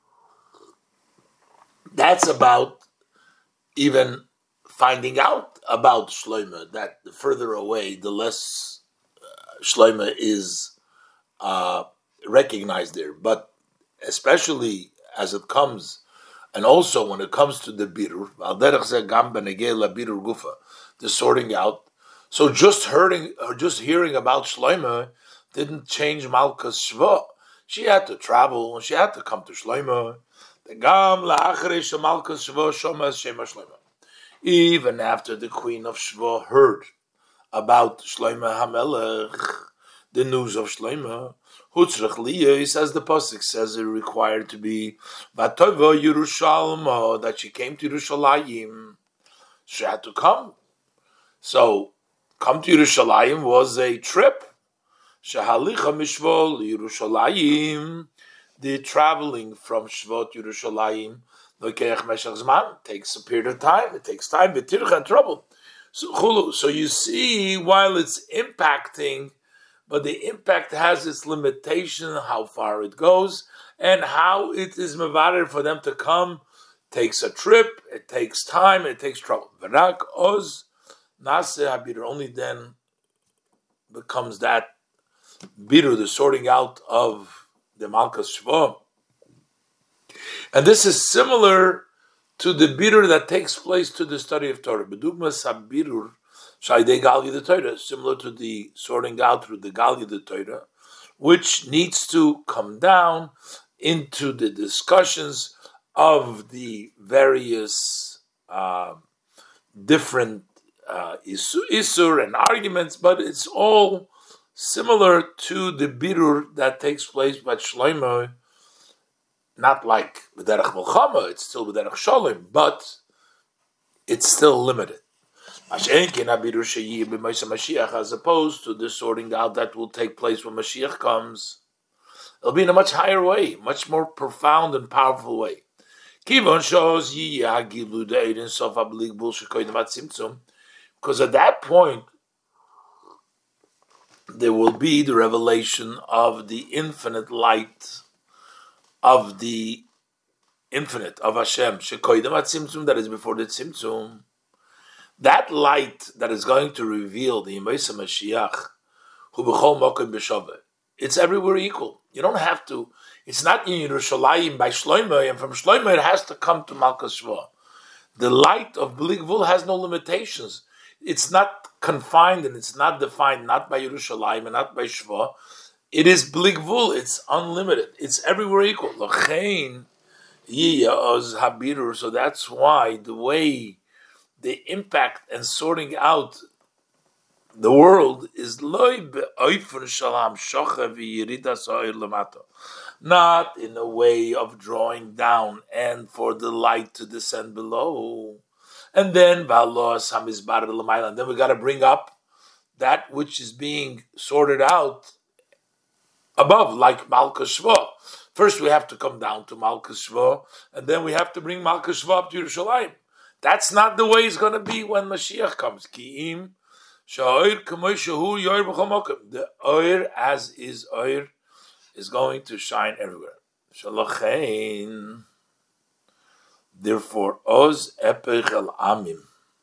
[SPEAKER 1] That's about even finding out about Shlomo, that the further away, the less uh, Shlomo is uh, recognized there. But especially as it comes, and also when it comes to the birur, the sorting out. So just hearing or just hearing about Shlomo didn't change Malka's Shva. She had to travel, she had to come to Shlomo. Even after the queen of Shva heard about Shlomo HaMelech, the news of Shlomo, as the pasuk says, it required to be Vatova Yerushalma, that she came to Yerushalayim. She had to come. So, come to Yerushalayim was a trip. Shahalicha Mishvol Yerushalayim, the traveling from Shvot Yerushalayim, takes a period of time. It takes time, v'tircha, and trouble. So, so you see, while it's impacting, but the impact has its limitation, how far it goes, and how it is mevarer for them to come. Takes a trip, it takes time, it takes trouble. V'rak oz nase habirur, only then becomes that birur, the sorting out of the Malkas Shva. And this is similar to the birur that takes place to the study of Torah. B'dugmas habirur shaydei galya the Torah, similar to the sorting out through the galya the Torah, which needs to come down into the discussions of the various uh, different uh, isur and arguments, but it's all similar to the birur that takes place by Shlomo. Not like b'derech milchama, it's still b'derech shalom, but it's still limited. As opposed to the sorting out that will take place when Mashiach comes, it'll be in a much higher way, much more profound and powerful way. Because at that point, there will be the revelation of the infinite light, of the infinite, of Hashem, that is before the Tzimtzum. That light that is going to reveal the Yemesa Mashiach, who b'chol mokem b'shaveh, it's everywhere equal. You don't have to, it's not in Yerushalayim by Shlomo, and from Shlomo it has to come to Malkas Shva. The light of Bli Gvul has no limitations. It's not confined and it's not defined, not by Yerushalayim and not by Shva. It is Bli Gvul, it's unlimited. It's everywhere equal. L'chein yiyaz habirur. So that's why the way the impact and sorting out the world is loy be'oifer shalam shocha v'yiridas ha'ir lamato. Not in a way of drawing down and for the light to descend below. And then v'alos hamizbar l'mayla. And then we got to bring up that which is being sorted out above, like Malkas Shva. First we have to come down to Malkas Shva, and then we have to bring Malkas Shva up to Yerushalayim. That's not the way it's going to be when Mashiach comes. Ki'im sha'oir k'moy shehu yoir b'chol mokem. The oir, as is oir, is going to shine everywhere. Shalachein. Therefore, oz epech el amim.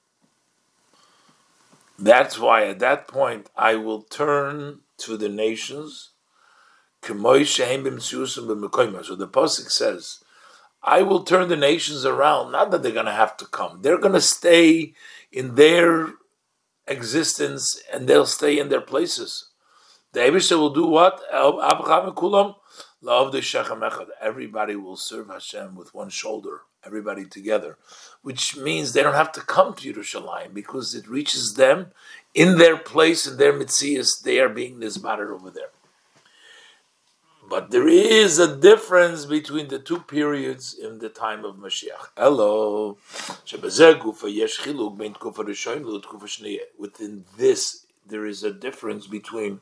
[SPEAKER 1] That's why at that point I will turn to the nations. So the pasuk says, I will turn the nations around. Not that they're going to have to come. They're going to stay in their existence and they'll stay in their places. The Eibishter will do what? Everybody will serve Hashem with one shoulder, everybody together, which means they don't have to come to Yerushalayim because it reaches them in their place, in their mitzias. They are being nisbared over there. But there is a difference between the two periods in the time of Mashiach. Hello. Within this, there is a difference between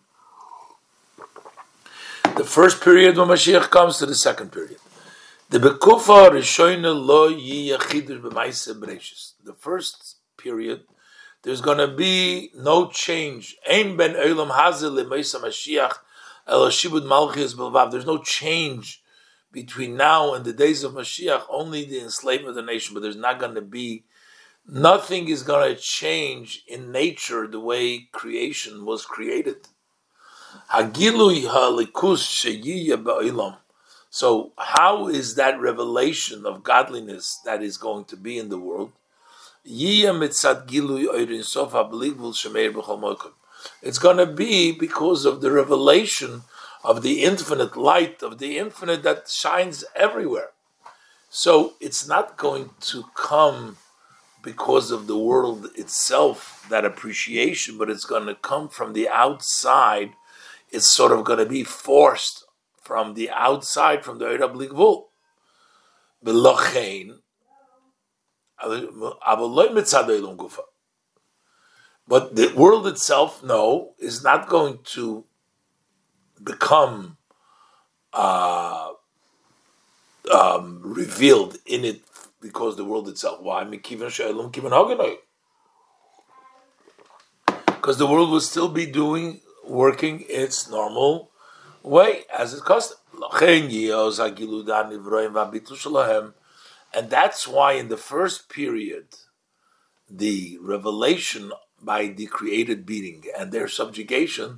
[SPEAKER 1] the first period when Mashiach comes to the second period. The Bekufa Rishoyna lo yiyachidur b'maise breshis. The first period, there's going to be no change. Ein ben olam hazeh le'maisa Mashiach el shibud malchus belvav. There's no change between now and the days of Mashiach. Only the enslavement of the nation, but there's not going to be. Nothing is going to change in nature the way creation was created. Hagilui halikus sheyiya ba'ilam. So how is that revelation of godliness that is going to be in the world? Yiya mitzad gilui oirin sof hablivul shemeir b'chol mokum. It's going to be because of the revelation of the infinite light, of the infinite that shines everywhere. So it's not going to come because of the world itself, that appreciation, but it's going to come from the outside. It's sort of going to be forced from the outside, from the Eira Bligvul. Belochein, but the world itself, no, is not going to become uh, um, revealed in it because the world itself. Why? Because the world will still be doing, working its normal way as it custom. And that's why in the first period, the revelation by the created being and their subjugation,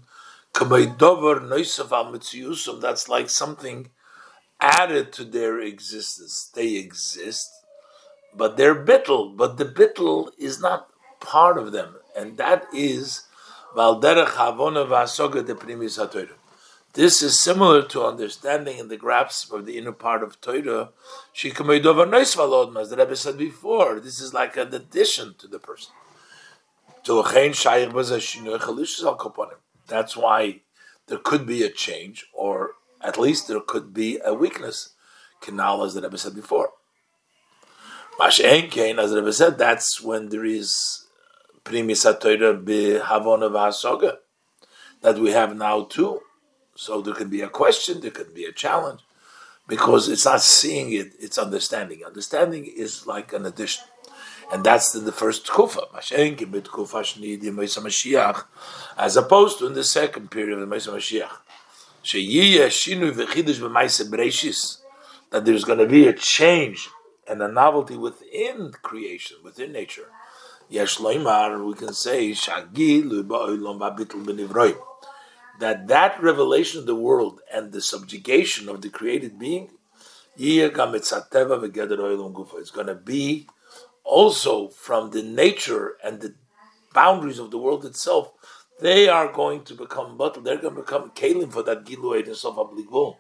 [SPEAKER 1] that's like something added to their existence. They exist, but they're bittul, but the bittul is not part of them. And that is this is similar to understanding in the grasp of the inner part of Torah. As the Rebbe said before, this is like an addition to the person. That's why there could be a change, or at least there could be a weakness. Kinal, as the Rebbe said before. Mashen Kain, as the Rebbe said, that's when there is Primis HaTorah b'Havona v'Hasoga that we have now too. So there could be a question, there could be a challenge, because it's not seeing it, it's understanding. Understanding is like an addition. And that's in the first Tkufa, as opposed to in the second period of the Meisa Mashiach. That there's going to be a change and a novelty within creation, within nature. Yesh loimar, we can say, that that revelation of the world and the subjugation of the created being, it's going to be also from the nature and the boundaries of the world itself. They are going to become bottle. They're going to become kalim for that giluay and sof abligvul.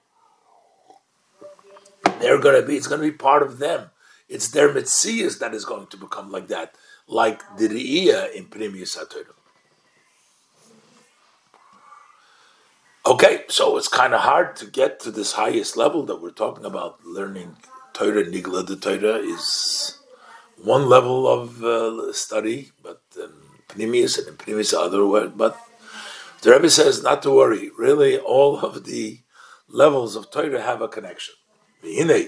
[SPEAKER 1] They're going to be. It's going to be part of them. It's their mitzias that is going to become like that, like the Re'iyah in Primis HaTorah. Okay, so it's kind of hard to get to this highest level that we're talking about. Learning Torah, Nigla the Torah is one level of uh, study, but um, Pnimius and Pnimius other word. But the Rebbe says not to worry. Really, all of the levels of Torah have a connection. Gimul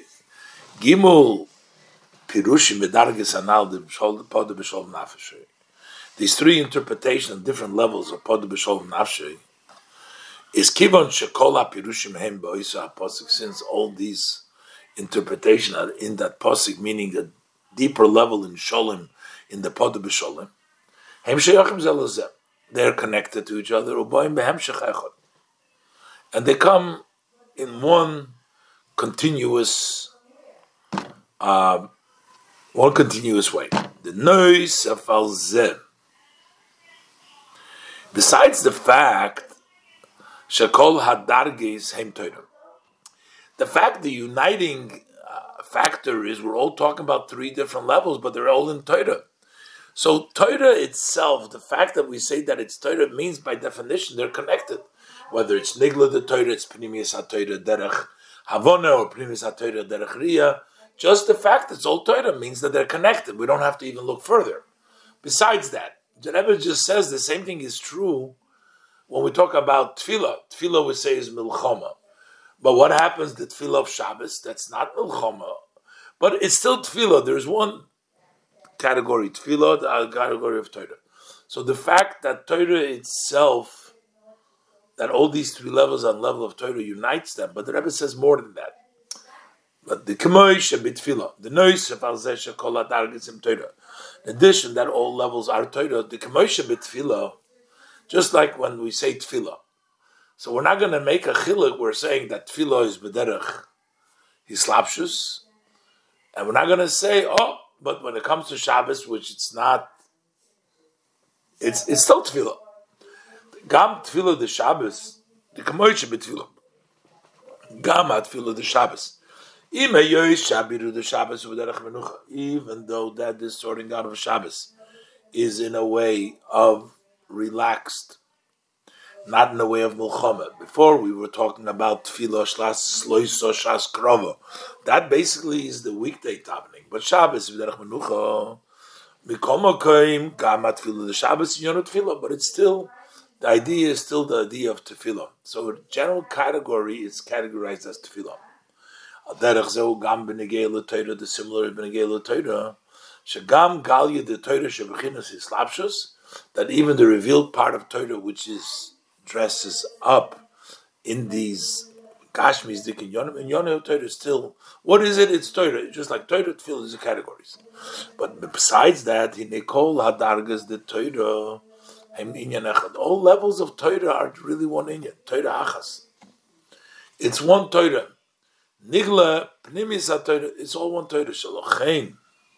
[SPEAKER 1] Pirushim Medargis Anal Pod B'Sholem Nafshei. These three interpretations of different levels of Pod B'Sholem Nafshei is Kivon Shekola Pirushim Hem Ba'isa HaPosik, since all these interpretations are in that Posik, meaning a deeper level in Sholem, in the Pod B'Sholem, Hem Sheyachim Zelazeh, they're connected to each other, Uboim Behem Shechechot, and they come in one continuous um, one continuous way. The noise of al zeh. Besides the fact shekol hadargis heim Torah, the fact the uniting uh, factor is we're all talking about three different levels, but they're all in Torah. So Torah itself, the fact that we say that it's Torah means by definition they're connected. Whether it's Nigla the Torah, it's Pnimius HaTorah Derech Havona, or Pnimius HaTorah Derech Riyah. Just the fact it's all Torah means that they're connected. We don't have to even look further. Besides that, the Rebbe just says the same thing is true when we talk about Tefillah. Tefillah we say is Milchoma. But what happens to Tefillah of Shabbos? That's not Milchoma. But it's still Tefillah. There's one category, Tefillah, the category of Torah. So the fact that Torah itself, that all these three levels on level of Torah unites them, but the Rebbe says more than that. But the Kemoish B'Tefillah, the Nois of Al-Zesha Kol HaDargis Torah. In addition, that all levels are Torah, the Kemoish B'Tefillah, just like when we say Tefillah. So we're not going to make a chiluk, we're saying that Tefillah is B'derech Hislapshus, and we're not going to say, oh, but when it comes to Shabbos, which it's not, it's it's still Tefillah. Gam Tefillah the Shabbos, the Kemoish B'Tefillah. Gam Tefillah the Shabbos. Even though that this sorting out of Shabbos is in a way of relaxed, not in a way of Milchama. Before we were talking about Tefillah Shlas Sloiso Shas Krova. That basically is the weekday davening. But Shabbos V'derech Menucha Mikol Makom Gamat Tefillah the Shabbos Yonah Tefillah. But it's still, the idea is still the idea of Tefillah. So in general category is categorized as Tefillah. Derech Zeu Gam B'Negei L'Torah, the similar B'Negei L'Torah, Shegam Galya the Torah Shebechinas Hislapshus, that even the revealed part of Torah, which is dresses up in these Gashmis, the Yonim, and Yonim Torah is still, what is it? It's Torah. Just like Torah, Tefillah, these are categories. But besides that, in Ekol Hadargas, the Torah, all levels of Torah are really one inyan. Torah Achas. It's one Torah. Nigla, Pnimis HaTorah, it's all one Torah. Shalochein.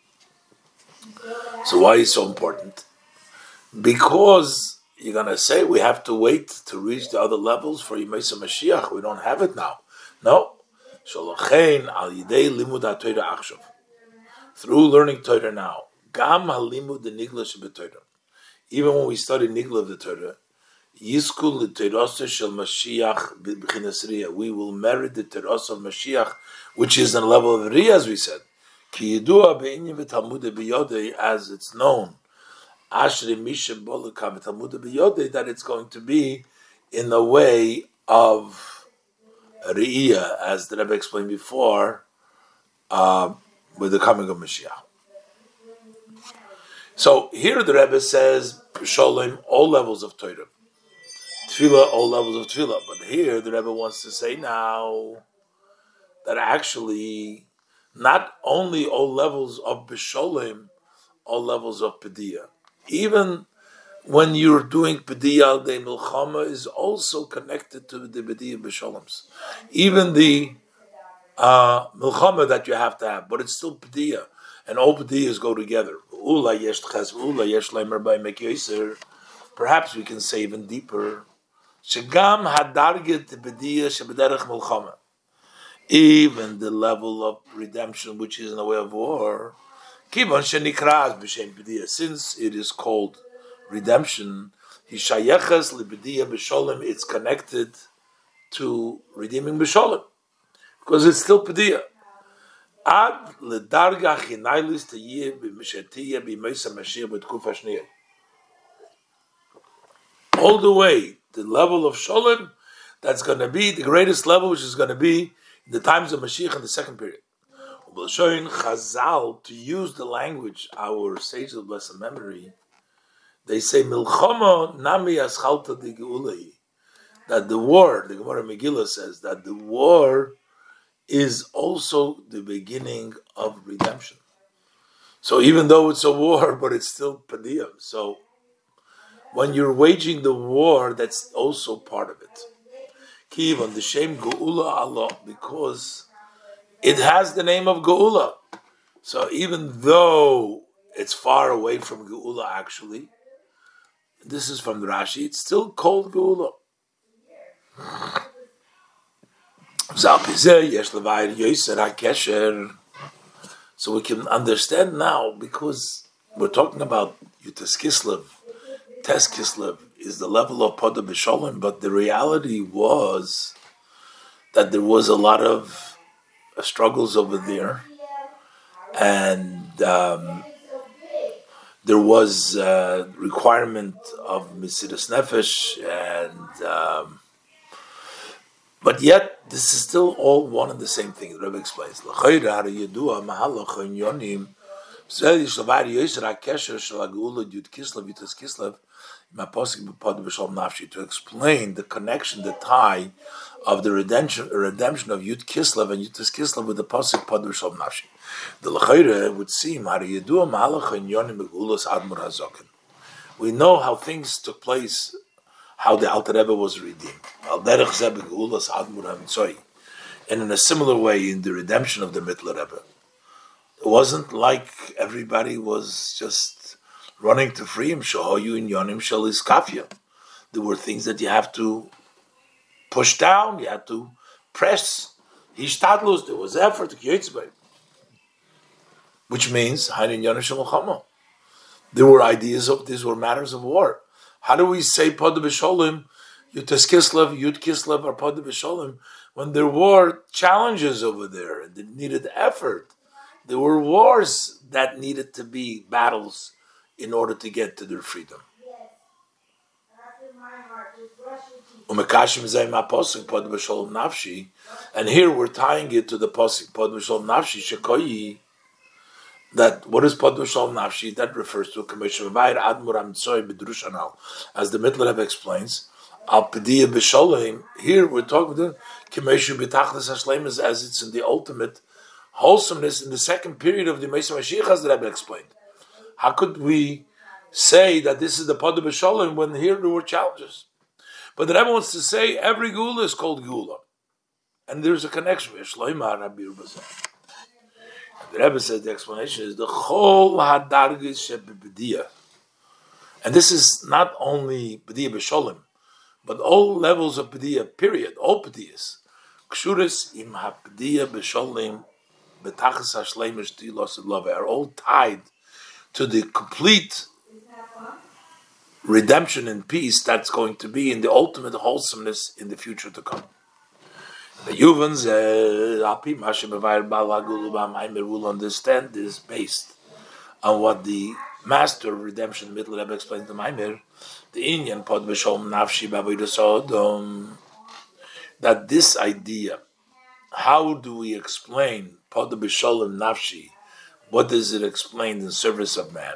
[SPEAKER 1] So why is it so important? Because you're going to say we have to wait to reach the other levels for Yemesa Mashiach. We don't have it now. No. Shalochein al yidei limud ha-Torah achshav. Through learning Torah now. Gam halimud the Nigla sheb'Torah. Even when we study Nigla of the Torah, Yizkul l'Torah shel Mashiach b'chinas Riyah. We will merit the Torah of Mashiach, which is on the level of Riyah, as we said. Ki yidua be'inyan v'talmud b'yodei, as it's known. Ashri Misha Bolaka v'talmud b'yodei, that it's going to be in the way of Riyah, as the Rebbe explained before, uh, with the coming of Mashiach. So here the Rebbe says, Sholem, all levels of Torah. Tefillah, all levels of Tefillah. But here the Rebbe wants to say now that actually not only all levels of Bisholem, all levels of Pediyah. Even when you're doing Pediyah, the Milchama is also connected to the Pediyah Bisholems. Even the uh, Milchama that you have to have, but it's still Pediyah. And all Pediyahs go together. Perhaps we can say even deeper. Shegam hadarget Pediyah shebederech Milchama. Even the level of redemption, which is in the way of war, since it is called redemption, it's connected to redeeming B'Sholem, because it's still Pediyah. Ad ledarga chinailis teyeh b'mishetiyeh b'meisa Mashiach b'tkufa shniyah. All the way, the level of Sholem, that's going to be the greatest level, which is going to be in the times of Mashiach in the second period. Showing Chazal, to use the language, our sages of blessed memory, they say, Milchama nami aschalta de geulei, that the war, the Gemara Megillah says, that the war is also the beginning of redemption. So even though it's a war, but it's still Padiyah. So when you're waging the war, that's also part of it. Kivan, the Shem Geula Allah, because it has the name of Geula. So even though it's far away from Geula, actually, this is from the Rashi, it's still called Geula. So we can understand now, because we're talking about Yutas Kislev, Tes Kislev is the level of Pada B'Sholem, but the reality was that there was a lot of uh, struggles over there, and um, there was a requirement of Mesiras Nefesh, and um, but yet this is still all one and the same thing. The Rebbe explains. To explain the connection, the tie of the redemption, redemption of Yud Kislev and Yutas Kislev with the pasuk Pod B'Shalom Nafshi. The L'chayre would seem we know how things took place, how the Alter Rebbe was redeemed. And in a similar way, in the redemption of the Mittler Rebbe, it wasn't like everybody was just running to free him. Shahoyu in Yonim Shal Iskafia. There were things that you have to push down, you had to press. Hishtadlus, there was effort, which means Hainin Yonim Shal Milchama. There were ideas of, these were matters of war. How do we say Pada B'Sholem, Yutas Kislev, Yud Kislev, or Pada B'Sholem, when there were challenges over there and it needed effort? There were wars that needed to be battles in order to get to their freedom. And here we're tying it to the Pasuk, Pod B'Sholem Nafshi Shekoyi, that what is Pod B'Sholem Nafshi? That refers to a commission of Vayir Admur Amtsoy B'Drushanal, as the Mittler Rebbe explains. Al Pediya B'Sholem. Here we're talking to Kimeshu B'Tachlis Hashleim, as it's in the ultimate wholesomeness in the second period of the Mesa Mashiach, as the Rebbe explained. How could we say that this is the Pod B'Sholem when here there were challenges? But the Rebbe wants to say every Geula is called Geula, and there's a connection with Shloimeh Rabbi Yeruba. The Rebbe says the explanation is the Chol Hadargis Sheb'B'Diyah, and this is not only B'Diyah B'Sholem, but all levels of B'Diyah. Period. All B'Diyahs. Kshuris im HaB'Diyah B'Sholem B'Tachas Hashleimish Tilos Love are all tied to the complete redemption and peace that's going to be in the ultimate wholesomeness in the future to come. The Yuvans, Api Mashim Bavayr Balagulubam Aimer will understand this based on what the master of redemption, Mittler Rebbe, explained to Maimer, the Indian Pod B'Sholem Nafshi Bavoidasodom, that this idea, how do we explain Pod B'Sholem Nafshi? What does it explain in service of man?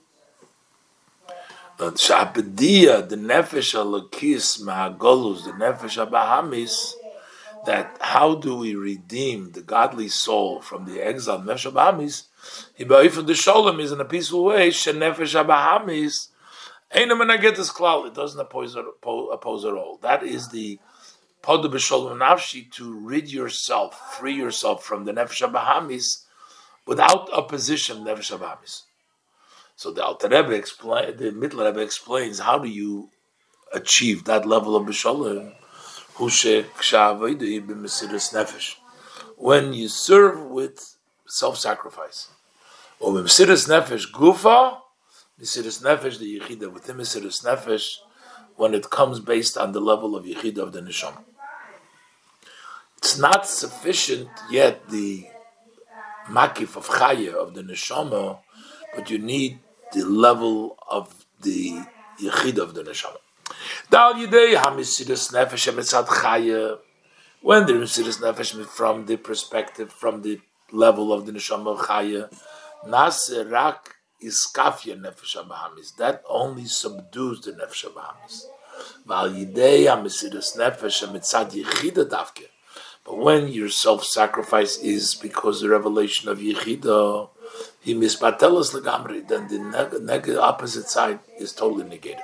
[SPEAKER 1] That Sha'apediya, the Nefesh Alokis Mahagolus, the Nefesh Abahamis, that how do we redeem the godly soul from the exile Nefesh Abahamis? Hiba'ifun the Sholem is in a peaceful way. She Nefesh Abahamis Einam Menagetes Klal. It doesn't oppose, oppose at all. That is the Pod B'Sholem Nafshi, to rid yourself, free yourself from the Nefesh Abahamis without opposition. Nefesh Abahamis. So the Alter Rebbe explain, the Mittler Rebbe explains, how do you achieve that level of B'Sholem? When you serve with self-sacrifice. Or Mesiras Nefesh Gufa, Mesiras Nefesh the Yechida, within Mesiras Nefesh, when it comes based on the level of Yechida of the Neshama. It's not sufficient yet, the Makif of Chaya, of the Neshama, but you need the level of the Yechida of the Neshama. When there is Mesiras Nefesh from the perspective, from the level of the Neshama Chaya, Naserak is Kafya Nefesh Abahamis. That only subdues the Nefesh Abahamis. But when your self-sacrifice is because the revelation of Yechida, he misbatelas legamri, then the neg- neg- opposite side is totally negated.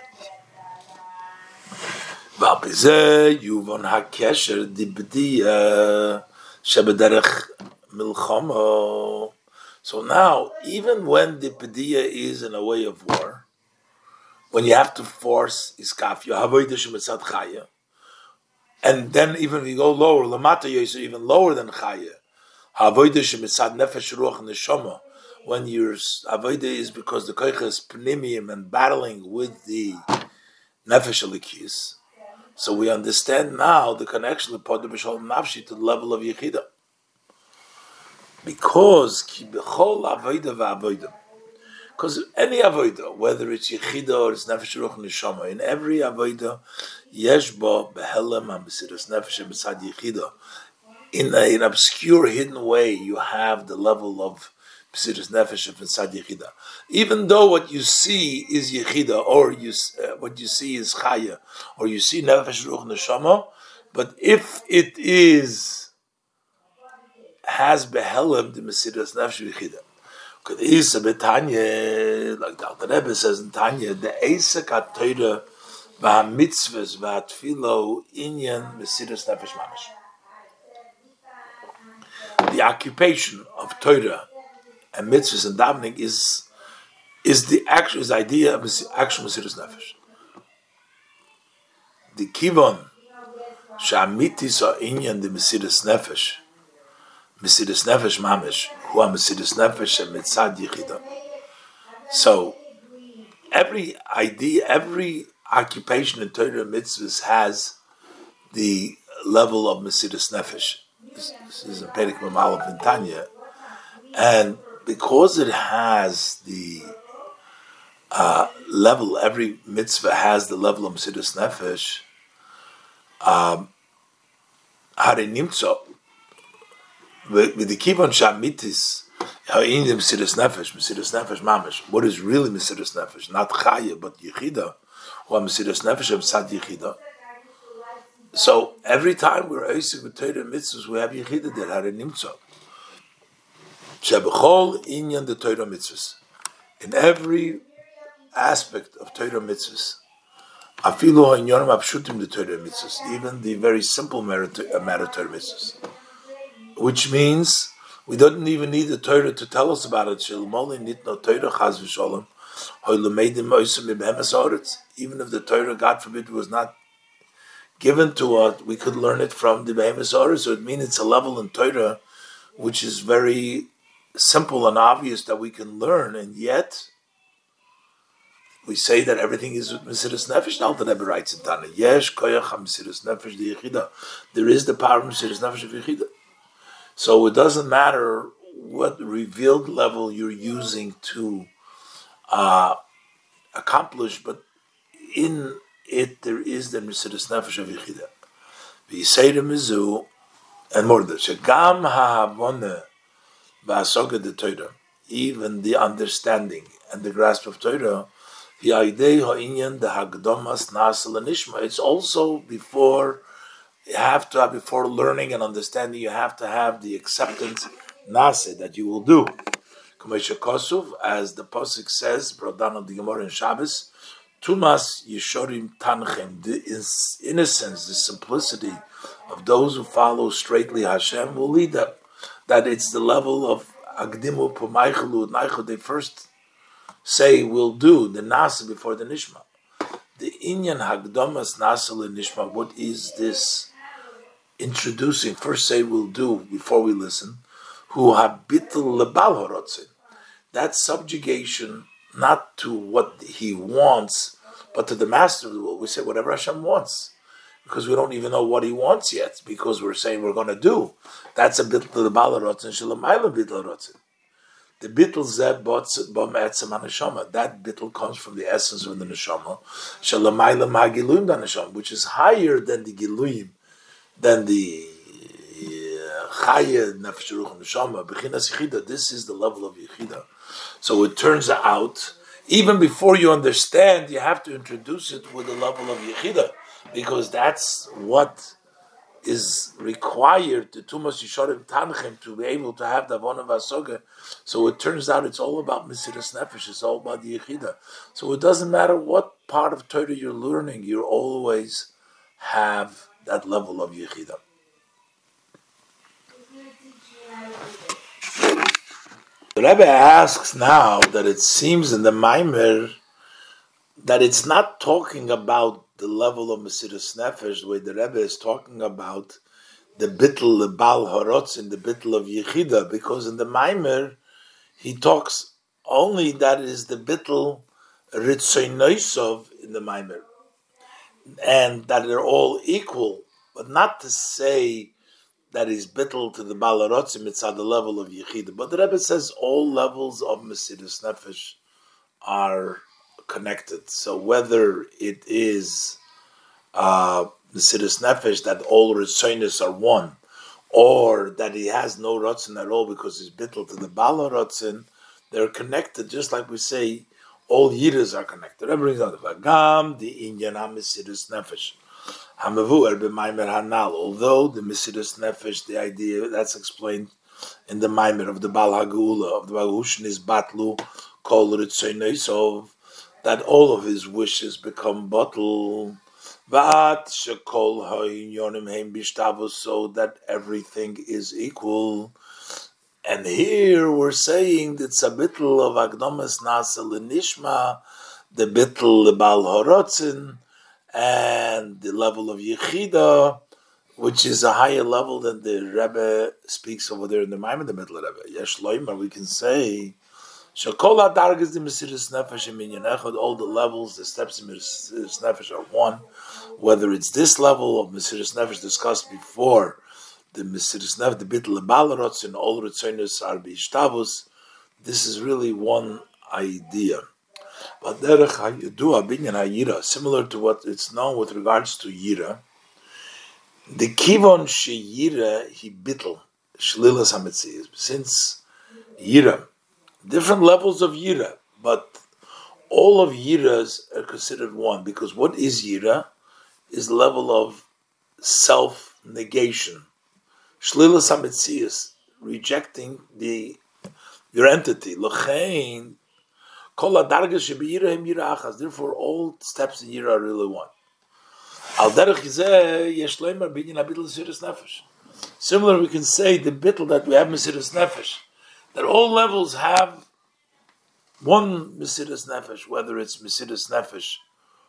[SPEAKER 1] V'alpizeh yuvon hakesher dibdiya shebederech milchama. So now, even when the Padiyya is in a way of war, when you have to force Iskafya, Havodah Shemitzad Chaya, and then even if you go lower, Lamata Yosef, even lower than Chaya, Havodah Shemitzad Nefesh Ruach Neshama, when your Havodah is because the Koicha is Pnimium and battling with the Nefesh Alikis. So we understand now the connection of Poder B'Shalom Nafshi to the level of Yechidah. Because Ki B'chol Avodah V'Avodah. Because any avodah, whether it's Yechidah or it's Nefesh Ruach Neshama, in every avodah, Yesh Bo Behelem HaMesiras Nefesh B'Tzad Yechidah. In an obscure, hidden way, you have the level of Mesiras Nefesh B'Tzad Yechidah. Even though what you see is Yechidah, or you, uh, what you see is Chaya, or you see Nefesh Ruach Neshama, but if it is, has Behelem, the Mesiras Nefesh Yechidah. Like the Alter Rebbe says in Tanya, the Eisek HaTorah v'ha-mitzvahs v'ha-tfilo inyan Mesiras Nefesh Mamish. The occupation of Torah and mitzvahs and davening is is the actual is the idea of actual Mesiras Nefesh. The kivon sha'amitis ha'inyan the Mesiras Nefesh, Mesiras Nefesh Mamish, who are Mesiras Nefesh and Mitzad Yechidah. So every idea, every occupation in Torah and mitzvahs has the level of Mesiras Nefesh. This, this is a Perek Mamalav in Tanya, and because it has the uh, level, every mitzvah has the level of Mesiras Nefesh. Um, Hare Nimtzo with the Kibon Shamitis. In the Mesiras Nefesh, Mesiras Nefesh Mamish. What is really Mesiras Nefesh? Not Chaya, but Yechidah. Or Mesiras Nefesh of Sad Yechidah. So every time we're Eisik with Torah and Mitzvahs, we have Yechidah there, Hare Nimtzo. Shebechol Inyan the Torah Mitzvahs. In every aspect of Torah Mitzvahs, Afilu Ha'inyonim Apshutim the Torah Mitzvahs, even the very simple matter Torah Mitzvahs. Which means we don't even need the Torah to tell us about it. Even if the Torah, God forbid, was not given to us, we could learn it from the Behemoth Oretz. So it means it's a level in Torah which is very simple and obvious that we can learn, and yet we say that everything is with Mesiras Nefesh. Now the Rebbe writes in Tana, Yesh koyach ha-Mesiras Nefesh di Yechidah. There is the power of Mesiras Nefesh of Yechidah. So it doesn't matter what revealed level you're using to uh, accomplish, but in it there is the Mesiras Nefesh of Yechidah. V'yisei mizu, and more than that, shegam ha'havoneh v'hasoga de Torah, even the understanding and the grasp of Torah, v'yidei ha'inyan de hagdomas nasa l'nishma. It's also before. You have to have, before learning and understanding, you have to have the acceptance nase that you will do. As the Pasuk says, Brodan of the Gemara in Shabbos, Tumas Yeshorim Tanchem, the innocence, the simplicity of those who follow straightly Hashem will lead them. That it's the level of Agdimu Pomaychelu Naichu, they first say will do, the nase before the Nishma. The Inyan Hagdomas Nase Nishma, what is this? Introducing, first say we'll do before we listen, who habitul lebal horotzin. That subjugation, not to what he wants, but to the master of the will. We say whatever Hashem wants, because we don't even know what he wants yet, because we're saying we're going to do. That's a bitul lebal horotzin, shelamayla bitul horotzin. The bittul zeh bom etzem haneshama. That bittul comes from the essence of the neshama, shelamayla hagiluyim da neshama, which is higher than the giluyim, than the Chaya Nefesh Ruach Neshama, Bechinas Yechidah. This is the level of Yechidah. So it turns out, even before you understand, you have to introduce it with the level of Yechidah, because that's what is required to Tumas Yishorim Tanchem to be able to have the Avon of Asoga. So it turns out it's all about Mesiras Nefesh, it's all about the Yechidah. So it doesn't matter what part of Torah you're learning, you always have that level of Yechidah. The Rebbe asks now that it seems in the Maimer that it's not talking about the level of Mesiras Nefesh, the way the Rebbe is talking about the bittul, the Bal Horotz, and the bittul of Yechida, because in the Maimer, he talks only that is the bittul Ritzoinoisov in the Maimer, and that they're all equal, but not to say that is bittul to the Bal Horotzim, it's at the level of Yechida. But the Rebbe says all levels of Mesiras Nefesh are connected. So whether it is uh, Mesiras Nefesh that all Ritzoinos are one, or that he has no Rotzin at all because he's bittul to the Bal Horotzim, they're connected, just like we say all Yiras are connected. Everything's on the Vagam, the Inyan HaMesiras Nefesh. Hamavuer b'Maimer Hanal. Although the Mesiras Nefesh, the idea that's explained in the Maimer of the Bal Hagula, of the Bal Hushin is Batlu, Kol Ritzoinosov, that all of his wishes become bottled. Vat shekol ha'inyonim heim b'shtavos, so that everything is equal. And here we're saying that it's a bittul of Agnomas Nasa L'Nishma, the bittul the Bal Horotzin, and the level of Yechida, which is a higher level than the Rebbe speaks over there in the Maimon, the middle of Rebbe. Yesh Loimer, we can say, Shekol HaDargas the Mesiras Nefesh and Minyan Echad, all the levels, the steps in Mesiras Nefesh are one. Whether it's this level of Mesiras Nefesh discussed before, the Mesiras Nefesh, the Bittul Bal Horotzin, and all Ritzonos are B'Ishtavus, this is really one idea. But derech hayidua binyan hayira, similar to what it's known with regards to yira, the kivon sheyira he bittel shlilas hametziyas. Since yira, different levels of yira, but all of yiras are considered one, because what is yira is the level of self negation, shlilas hametziyas, rejecting the your entity. L'chein. Therefore, all steps in Yira are really one. Similar, we can say the bittul that we have Mesiras Nefesh, that all levels have one Mesiras Nefesh, whether it's Mesiras Nefesh,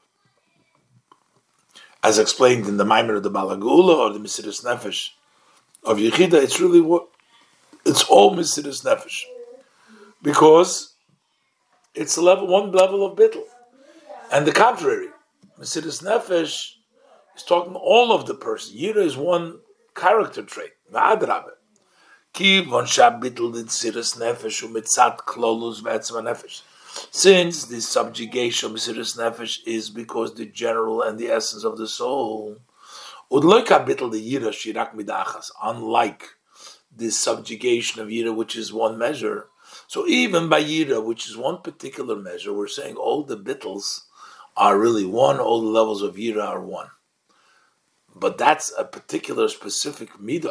[SPEAKER 1] as explained in the Maimer of the Bal Hagula, or the Mesiras Nefesh of Yechida. It's really what it's all Mesiras Nefesh, because it's a level, one level of bittul. And the contrary, Mesiras Nefesh is talking all of the person. Yira is one character trait. V'adrabe. Ki von shab bittul d'Mesiras Nefesh u'mitzat klolus v'etzma nefesh. Since the subjugation of Mesiras Nefesh is because the general and the essence of the soul, udloika bittul the Yira shirak midachas, unlike the subjugation of Yira, which is one measure. So even by Yira, which is one particular measure, we're saying all the bittles are really one, all the levels of Yira are one. But that's a particular specific midah.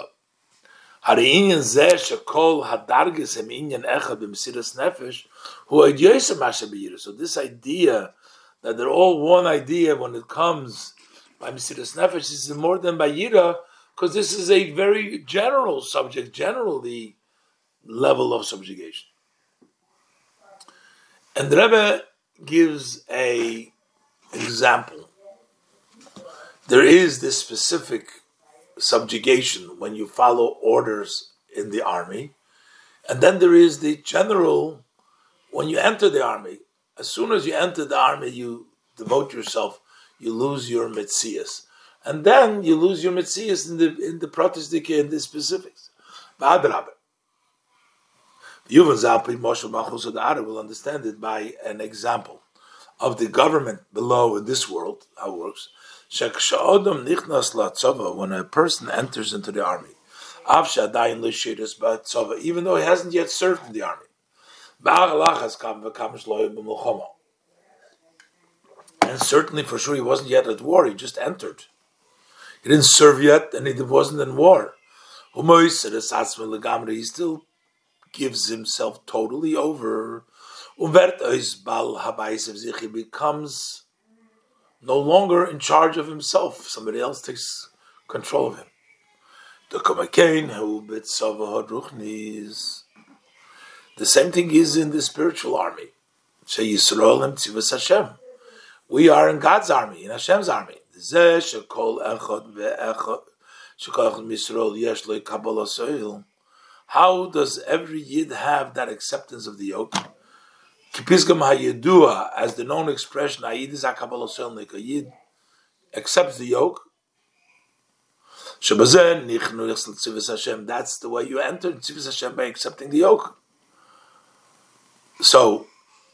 [SPEAKER 1] So this idea that they're all one idea when it comes by Mesiras Nefesh is more than by Yira, because this is a very general subject, generally level of subjugation. And the Rebbe gives a example. There is this specific subjugation when you follow orders in the army, and then there is the general when you enter the army. As soon as you enter the army, you devote yourself, you lose your metzias, and then you lose your metzias in the in the pratistika, in the specifics. V'adrabah. Yuvan Zalpi Moshe Malchus Adar will understand it by an example of the government below in this world, how it works. When a person enters into the army, even though he hasn't yet served in the army, and certainly for sure he wasn't yet at war, he just entered. He didn't serve yet, and he wasn't in war. He still gives himself totally over. He becomes no longer in charge of himself. Somebody else takes control of him. The same thing is in the spiritual army. She Yisrael and Tzivas Hashem. We are in God's army, in Hashem's army. How does every Yid have that acceptance of the yoke? As the known expression, a Yid accepts the yoke. That's the way you enter Tzivas Hashem, by accepting the yoke. So,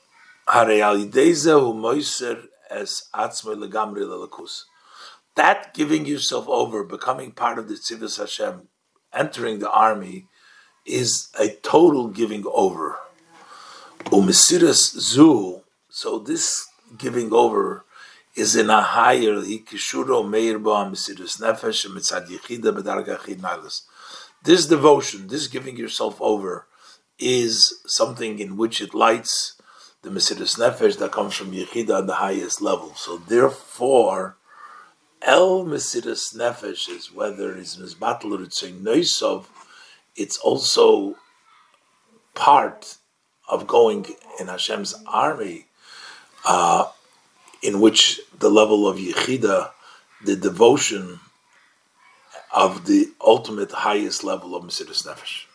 [SPEAKER 1] that giving yourself over, becoming part of the Tzivas Hashem, entering the army, is a total giving over. Umesiras zu, so this giving over is in a higher hikishuro meirba mesiras nefesh mitzad yichida bedarga chid nailas. This devotion, this giving yourself over, is something in which it lights the mesiras nefesh that comes from yichida on the highest level. So therefore, el mesiras nefesh is whether it's mizbatel or it's noisov, it's also part of going in Hashem's army, uh, in which the level of Yechida, the devotion of the ultimate highest level of Mesiras Nefesh.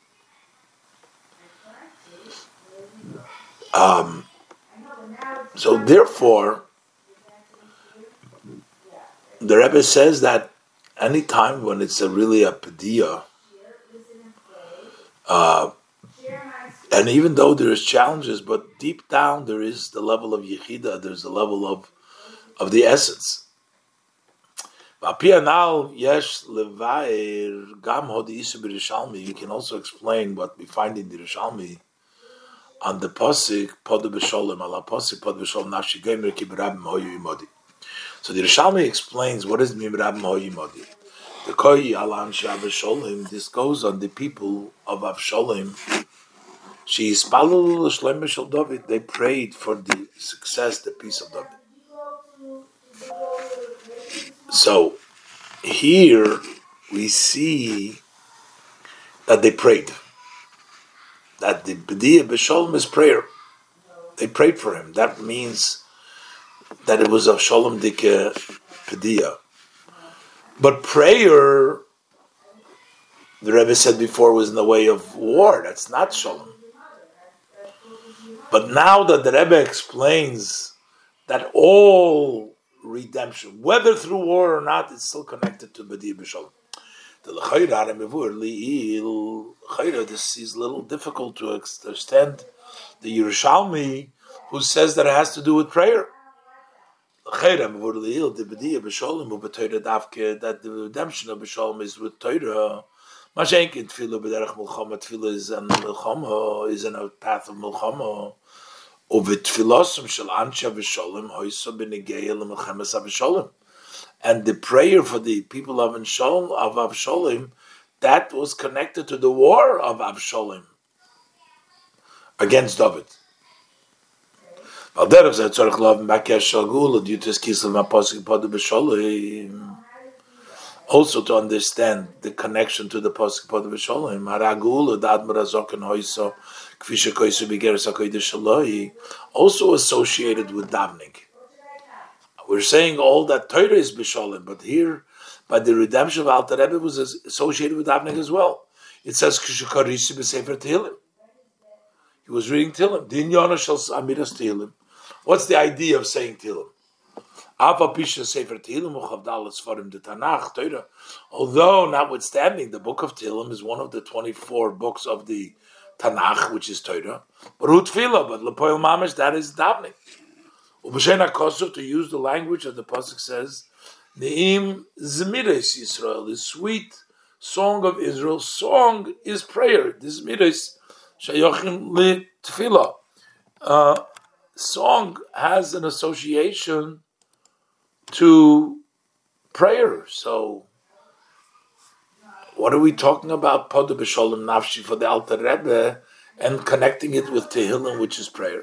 [SPEAKER 1] Um, so therefore, the Rebbe says that any time when it's a really a pediyah, uh, and even though there is challenges, but deep down there is the level of Yechida, there's the level of of the essence. You can also explain what we find in the Rishalmi on the Pasik, Podu B'Sholem, ala Pasik, Podu B'Sholem, Nafshi Gemer Ki B'Rabim Hoyu Imodi. So the Rishalmi explains what is B'Rabim Hoyu Imodi. The Koi Alam Shabasholim, this goes on the people of Avsholim. She is David. They prayed for the success, the peace of David. So here we see that they prayed. That the B'diyah B'Sholem is prayer. They prayed for him. That means that it was a Sholem Dike B'diyah. But prayer, the Rebbe said before, was in the way of war. That's not Sholem. But now that the Rebbe explains that all redemption, whether through war or not, is still connected to B'diyah B'Sholem. The L'chayra, this is a little difficult to understand. The Yerushalmi, who says that it has to do with prayer. That the redemption of B'Sholem is with Torah. Mashenkin tefillah b'derech milchama, tefillah is in milchama, is in a path of milchama. Uv'tefilosum shel ansha v'sholem hoyso b'negeya l'milchemes av'sholem. And the prayer for the people of Avsholem, of Avsholem, that was connected to the war of Avsholem against David. Also to understand the connection to the Pasuk Podu B'Sholem, also associated with davening. We're saying all that Torah is B'Sholem, but here, by the redemption of Alter Rebbe, was associated with davening as well. It says, Kishakarisi b'Sefer Tehillim. He was reading Tehillim. Din Yonah shel Amiras Tehillim. What's the idea of saying Tehillim? Ava Pisha Sefer Tehillim Uchavdalas Farim de Tanakh Torah. Although, notwithstanding, the book of Tehillim is one of the twenty-four books of the Tanakh, which is Torah. But Hu Tefillah, but Lepoil Mamish, that is davening. Ubashen HaKosov, to use the language of the Pasuk says, Ne'im Zmires Yisrael, the sweet song of Israel. Song is prayer. This Zmires Shayochim Li Tefillah. Uh, song has an association to prayer. So, what are we talking about? Podu B'Sholem Nafshi for the Alter Rebbe and connecting it with Tehillim, which is prayer.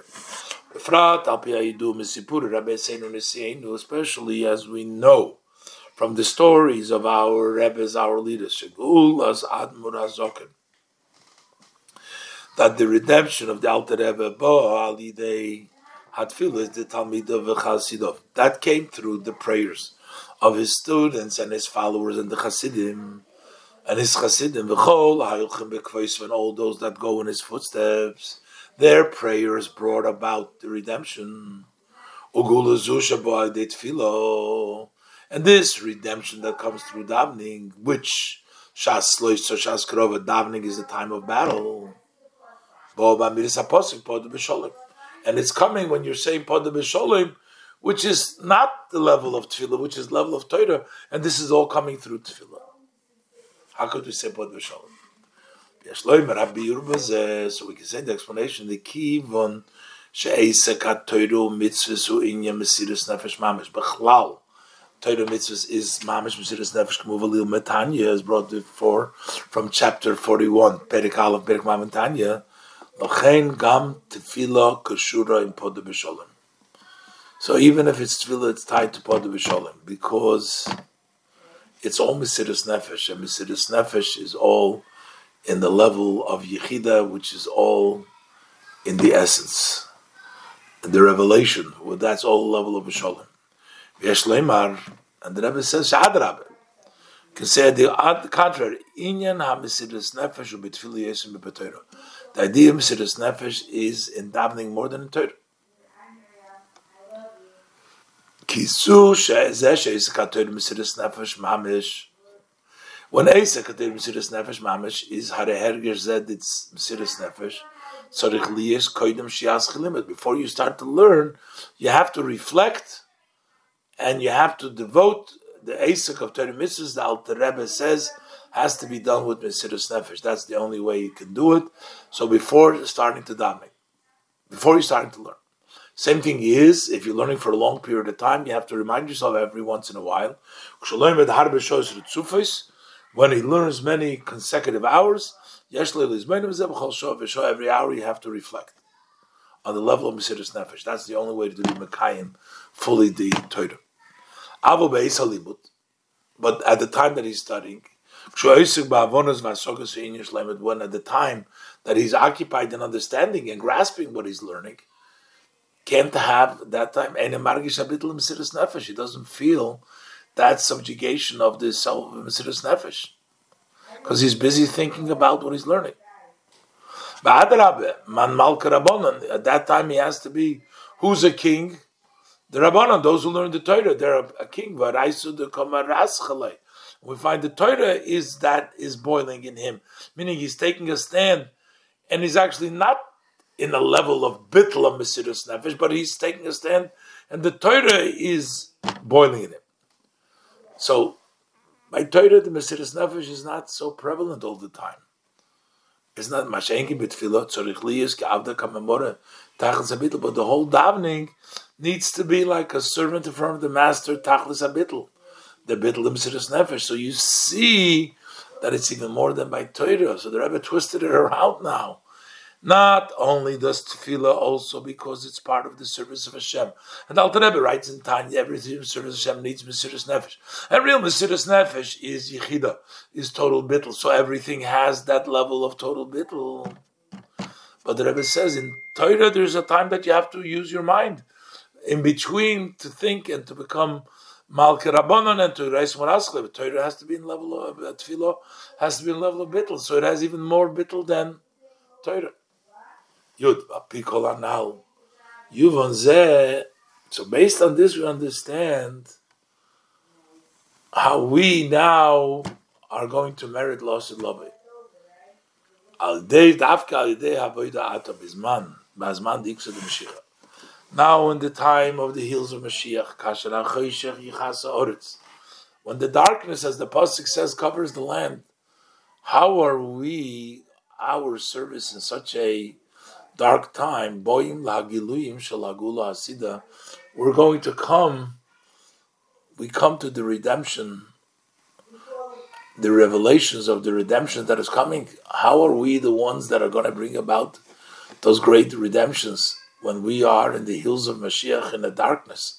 [SPEAKER 1] Especially as we know from the stories of our Rebbes, our leaders, that the redemption of the Alter Rebbe Bo Alidei Hatfilah, the Talmidav v'Chasidov, that came through the prayers of his students and his followers and the Chasidim and his Chasidim v'Chol Hayilchim b'Kvois, and all those that go in his footsteps. Their prayers brought about the redemption. Ugula Zusha Bo Alidei Tfilo, and this redemption that comes through davening, which Shas Lois so Shas Krova, davening is the time of battle. And it's coming when you're saying Podah B'Sholem, which is not the level of Tefillah, which is level of Torah, and this is all coming through Tefillah. How could we say Podah B'Sholem? So we can say the explanation, the key von she'esek ha-Torah mitzvahs hu inyan mesiras nefesh mamish. Bechlal, Torah mitzvahs is mamish mesiras nefesh k'muvalil metanya, as brought before from chapter forty-one, Perek Aleph, Perek Ma'am Tanya. Lochein gam tefillah kashura in Podah B'Sholem. So even if it's tefillah, it's tied to Podah B'Sholem because it's all mesiras nefesh, and mesiras nefesh is all in the level of Yechida, which is all in the essence, the revelation. Well, that's all the level of B'Sholem. V'yesh leimar, and the Rebbe says, Sha'ad Rabbe, can say the contrary. Inyan ha-mesiras nefesh u'b'tefillah yesim b'Torah. The idea of mesiras nefesh is in davening more than in Torah. Kisu she'ezeh she'esek ha-Torah mesiras nefesh mamish. When esek ha-Torah mesiras nefesh mamish is hareherger zed it's mesiras nefesh. Tzarich liyes koydem shias chilimet. Before you start to learn, you have to reflect and you have to devote the esek of Torah mitzvahs. The Alter Rebbe says has to be done with mesiras nefesh. That's the only way you can do it. So before starting to daven, before you're starting to learn. Same thing is, if you're learning for a long period of time, you have to remind yourself every once in a while. When he learns many consecutive hours, every hour you have to reflect on the level of mesiras nefesh. That's the only way to do Mekayim fully the Torah. But at the time that he's studying, when at the time that he's occupied in understanding and grasping what he's learning, can't have that time. He doesn't feel that subjugation of the self of mesiras nefesh because he's busy thinking about what he's learning. At that time, he has to be who's a king? The Rabbanan, those who learn the Torah, they're a, a king. We find the Torah is that is boiling in him, meaning he's taking a stand, and he's actually not in a level of bittul of mesiras nefesh, but he's taking a stand, and the Torah is boiling in him. So, by Torah, the mesiras nefesh is not so prevalent all the time. It's not mashenki b'tfilah tzorich liyis k'avda kamemora tachlis habitl, but the whole davening needs to be like a servant in front of the master tachlis habitl. The bittul of mesiras nefesh. So you see that it's even more than by Torah. So the Rebbe twisted it around now. Not only does tefillah also because it's part of the service of Hashem. And Alter Rebbe writes in Tanya, everything in service of Hashem needs mesiras nefesh. And real mesiras nefesh is yichida, is total bittul. So everything has that level of total bittul. But the Rebbe says in Torah there's a time that you have to use your mind in between to think and to become Malke Rabbanon and to Reis Moraskle. Torah has to be in level of uh, tefillah, has to be in level of bittul. So it has even more bittul than Torah. Yud, Apikol Anal. Yuvon Zeh. So based on this, we understand how we now are going to merit Losid Love. Al Dei Davka Al Dei Havoida Ata Bizman Bazman Diksa de Mashiach. Now, in the time of the heels of Mashiach, when the darkness, as the pasuk says, covers the land, how are we, our service in such a dark time? We're going to come. We come to the redemption, the revelations of the redemption that is coming. How are we the ones that are going to bring about those great redemptions? When we are in the hills of Mashiach in the darkness.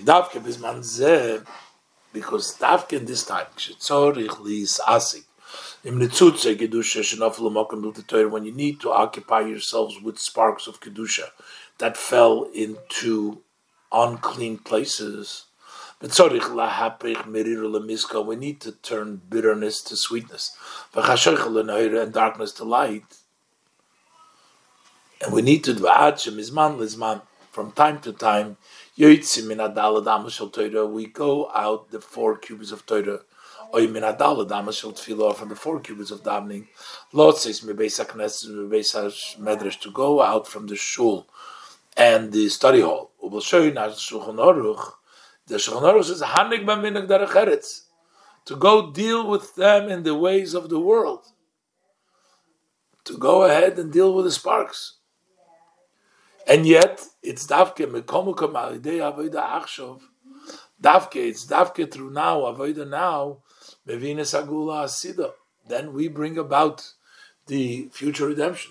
[SPEAKER 1] Because Davke in this time, When you need to occupy yourselves with sparks of kedusha that fell into unclean places, we need to turn bitterness to sweetness, and darkness to light. And we need to do from time to time. We go out the four cubits of Torah. Or from the four cubits of davening, Lord says to go out from the shul and the study hall. The Shulchan Aruch says hanig b'minhag derech eretz, to go deal with them in the ways of the world, to go ahead and deal with the sparks. And yet it's davke mekomukam alidei avoda achshov. Davke, it's davke through now avoda now. Then we bring about the future redemption.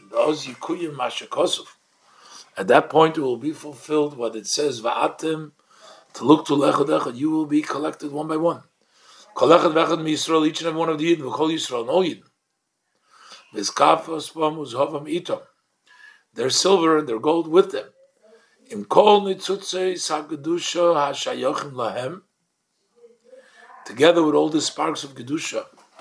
[SPEAKER 1] At that point, it will be fulfilled what it says, Va'atem, to look to lechad, you will be collected one by one. Each and every one of the Yidden, V'chol Yisrael, no Yidden. Their silver and their gold with them. Im kol nitzutzes ha'kedusha ha'shayochim lahem, together with all the sparks of Kedusha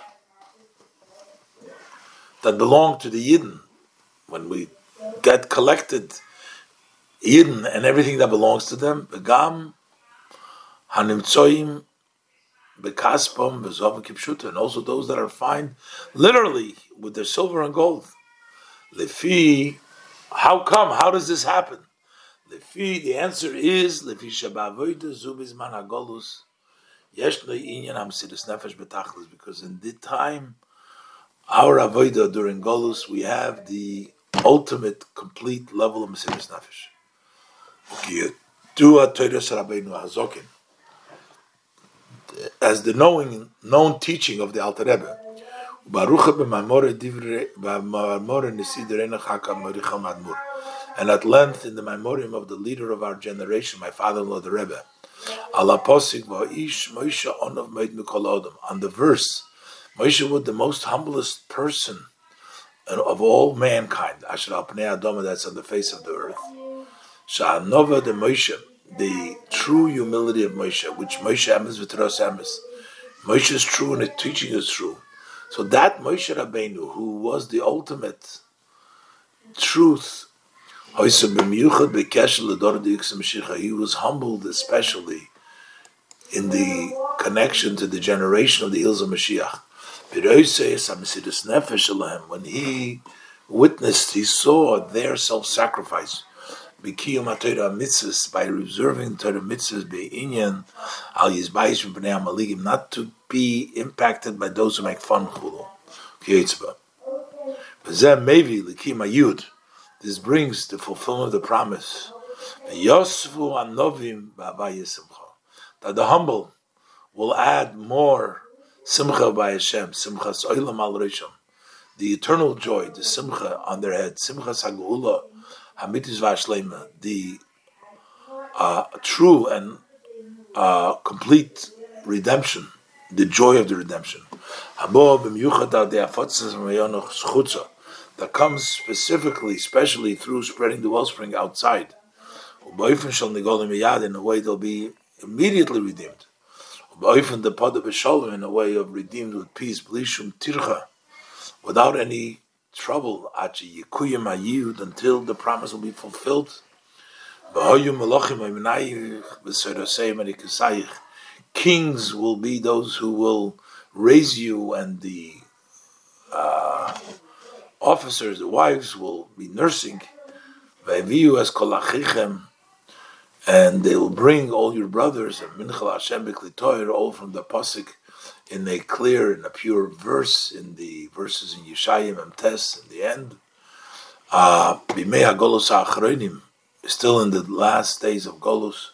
[SPEAKER 1] that belong to the Yidden, when we get collected Yidden and everything that belongs to them, Begam, Hanimtsoim, Bekaspom, Bezov Kipshuta, and also those that are found literally with their silver and gold. Lefi, how come? How does this happen? Lefi, the answer is Lefi Shabavoida Zubizman Hagolus. Because in the time, our avodah during Golus, we have the ultimate, complete level of Mesiras Nefesh. As the knowing, known teaching of the Alter Rebbe, and at length in the memoriam of the leader of our generation, my father-in-law, the Rebbe, on the verse, Moshe was the most humblest person of all mankind. That's on the face of the earth. Sha'anova de Moshe, the true humility of Moshe, which Moshe emes v'teros emes. Moshe is true and his teaching is true. So that Moshe Rabbeinu, who was the ultimate truth, he was humbled especially in the connection to the generation of the Hills of Mashiach. When he witnessed, he saw their self-sacrifice by reserving Torah mitzvahs, not to be impacted by those who make fun of Chulu. This brings the fulfillment of the promise that the humble will add more simcha by Hashem, simchas olam al rishon, the eternal joy, the simcha on their head, simchas hagula, hamitis v'ashlema, the uh, true and uh, complete redemption, the joy of the redemption. That comes specifically, especially through spreading the wellspring outside. In a way they'll be immediately redeemed. In a way of redeemed with peace, without any trouble, until the promise will be fulfilled. Kings will be those who will raise you, and the uh, officers, the wives, will be nursing, and they will bring all your brothers, and all from the pasuk in a clear and a pure verse, in the verses in Yeshayim and Tes, in the end. Uh, still in the last days of Golus,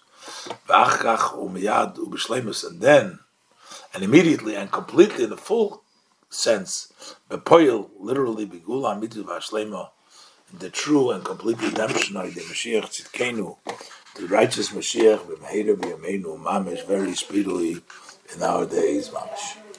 [SPEAKER 1] and then, and immediately and completely in the full sense, bepoil, literally begula mitzvah v'ashlema, the true and complete redemption of the Mashiach Tzidkenu, the righteous Mashiach b'meira b'yameinu mamish, very speedily in our days mamish.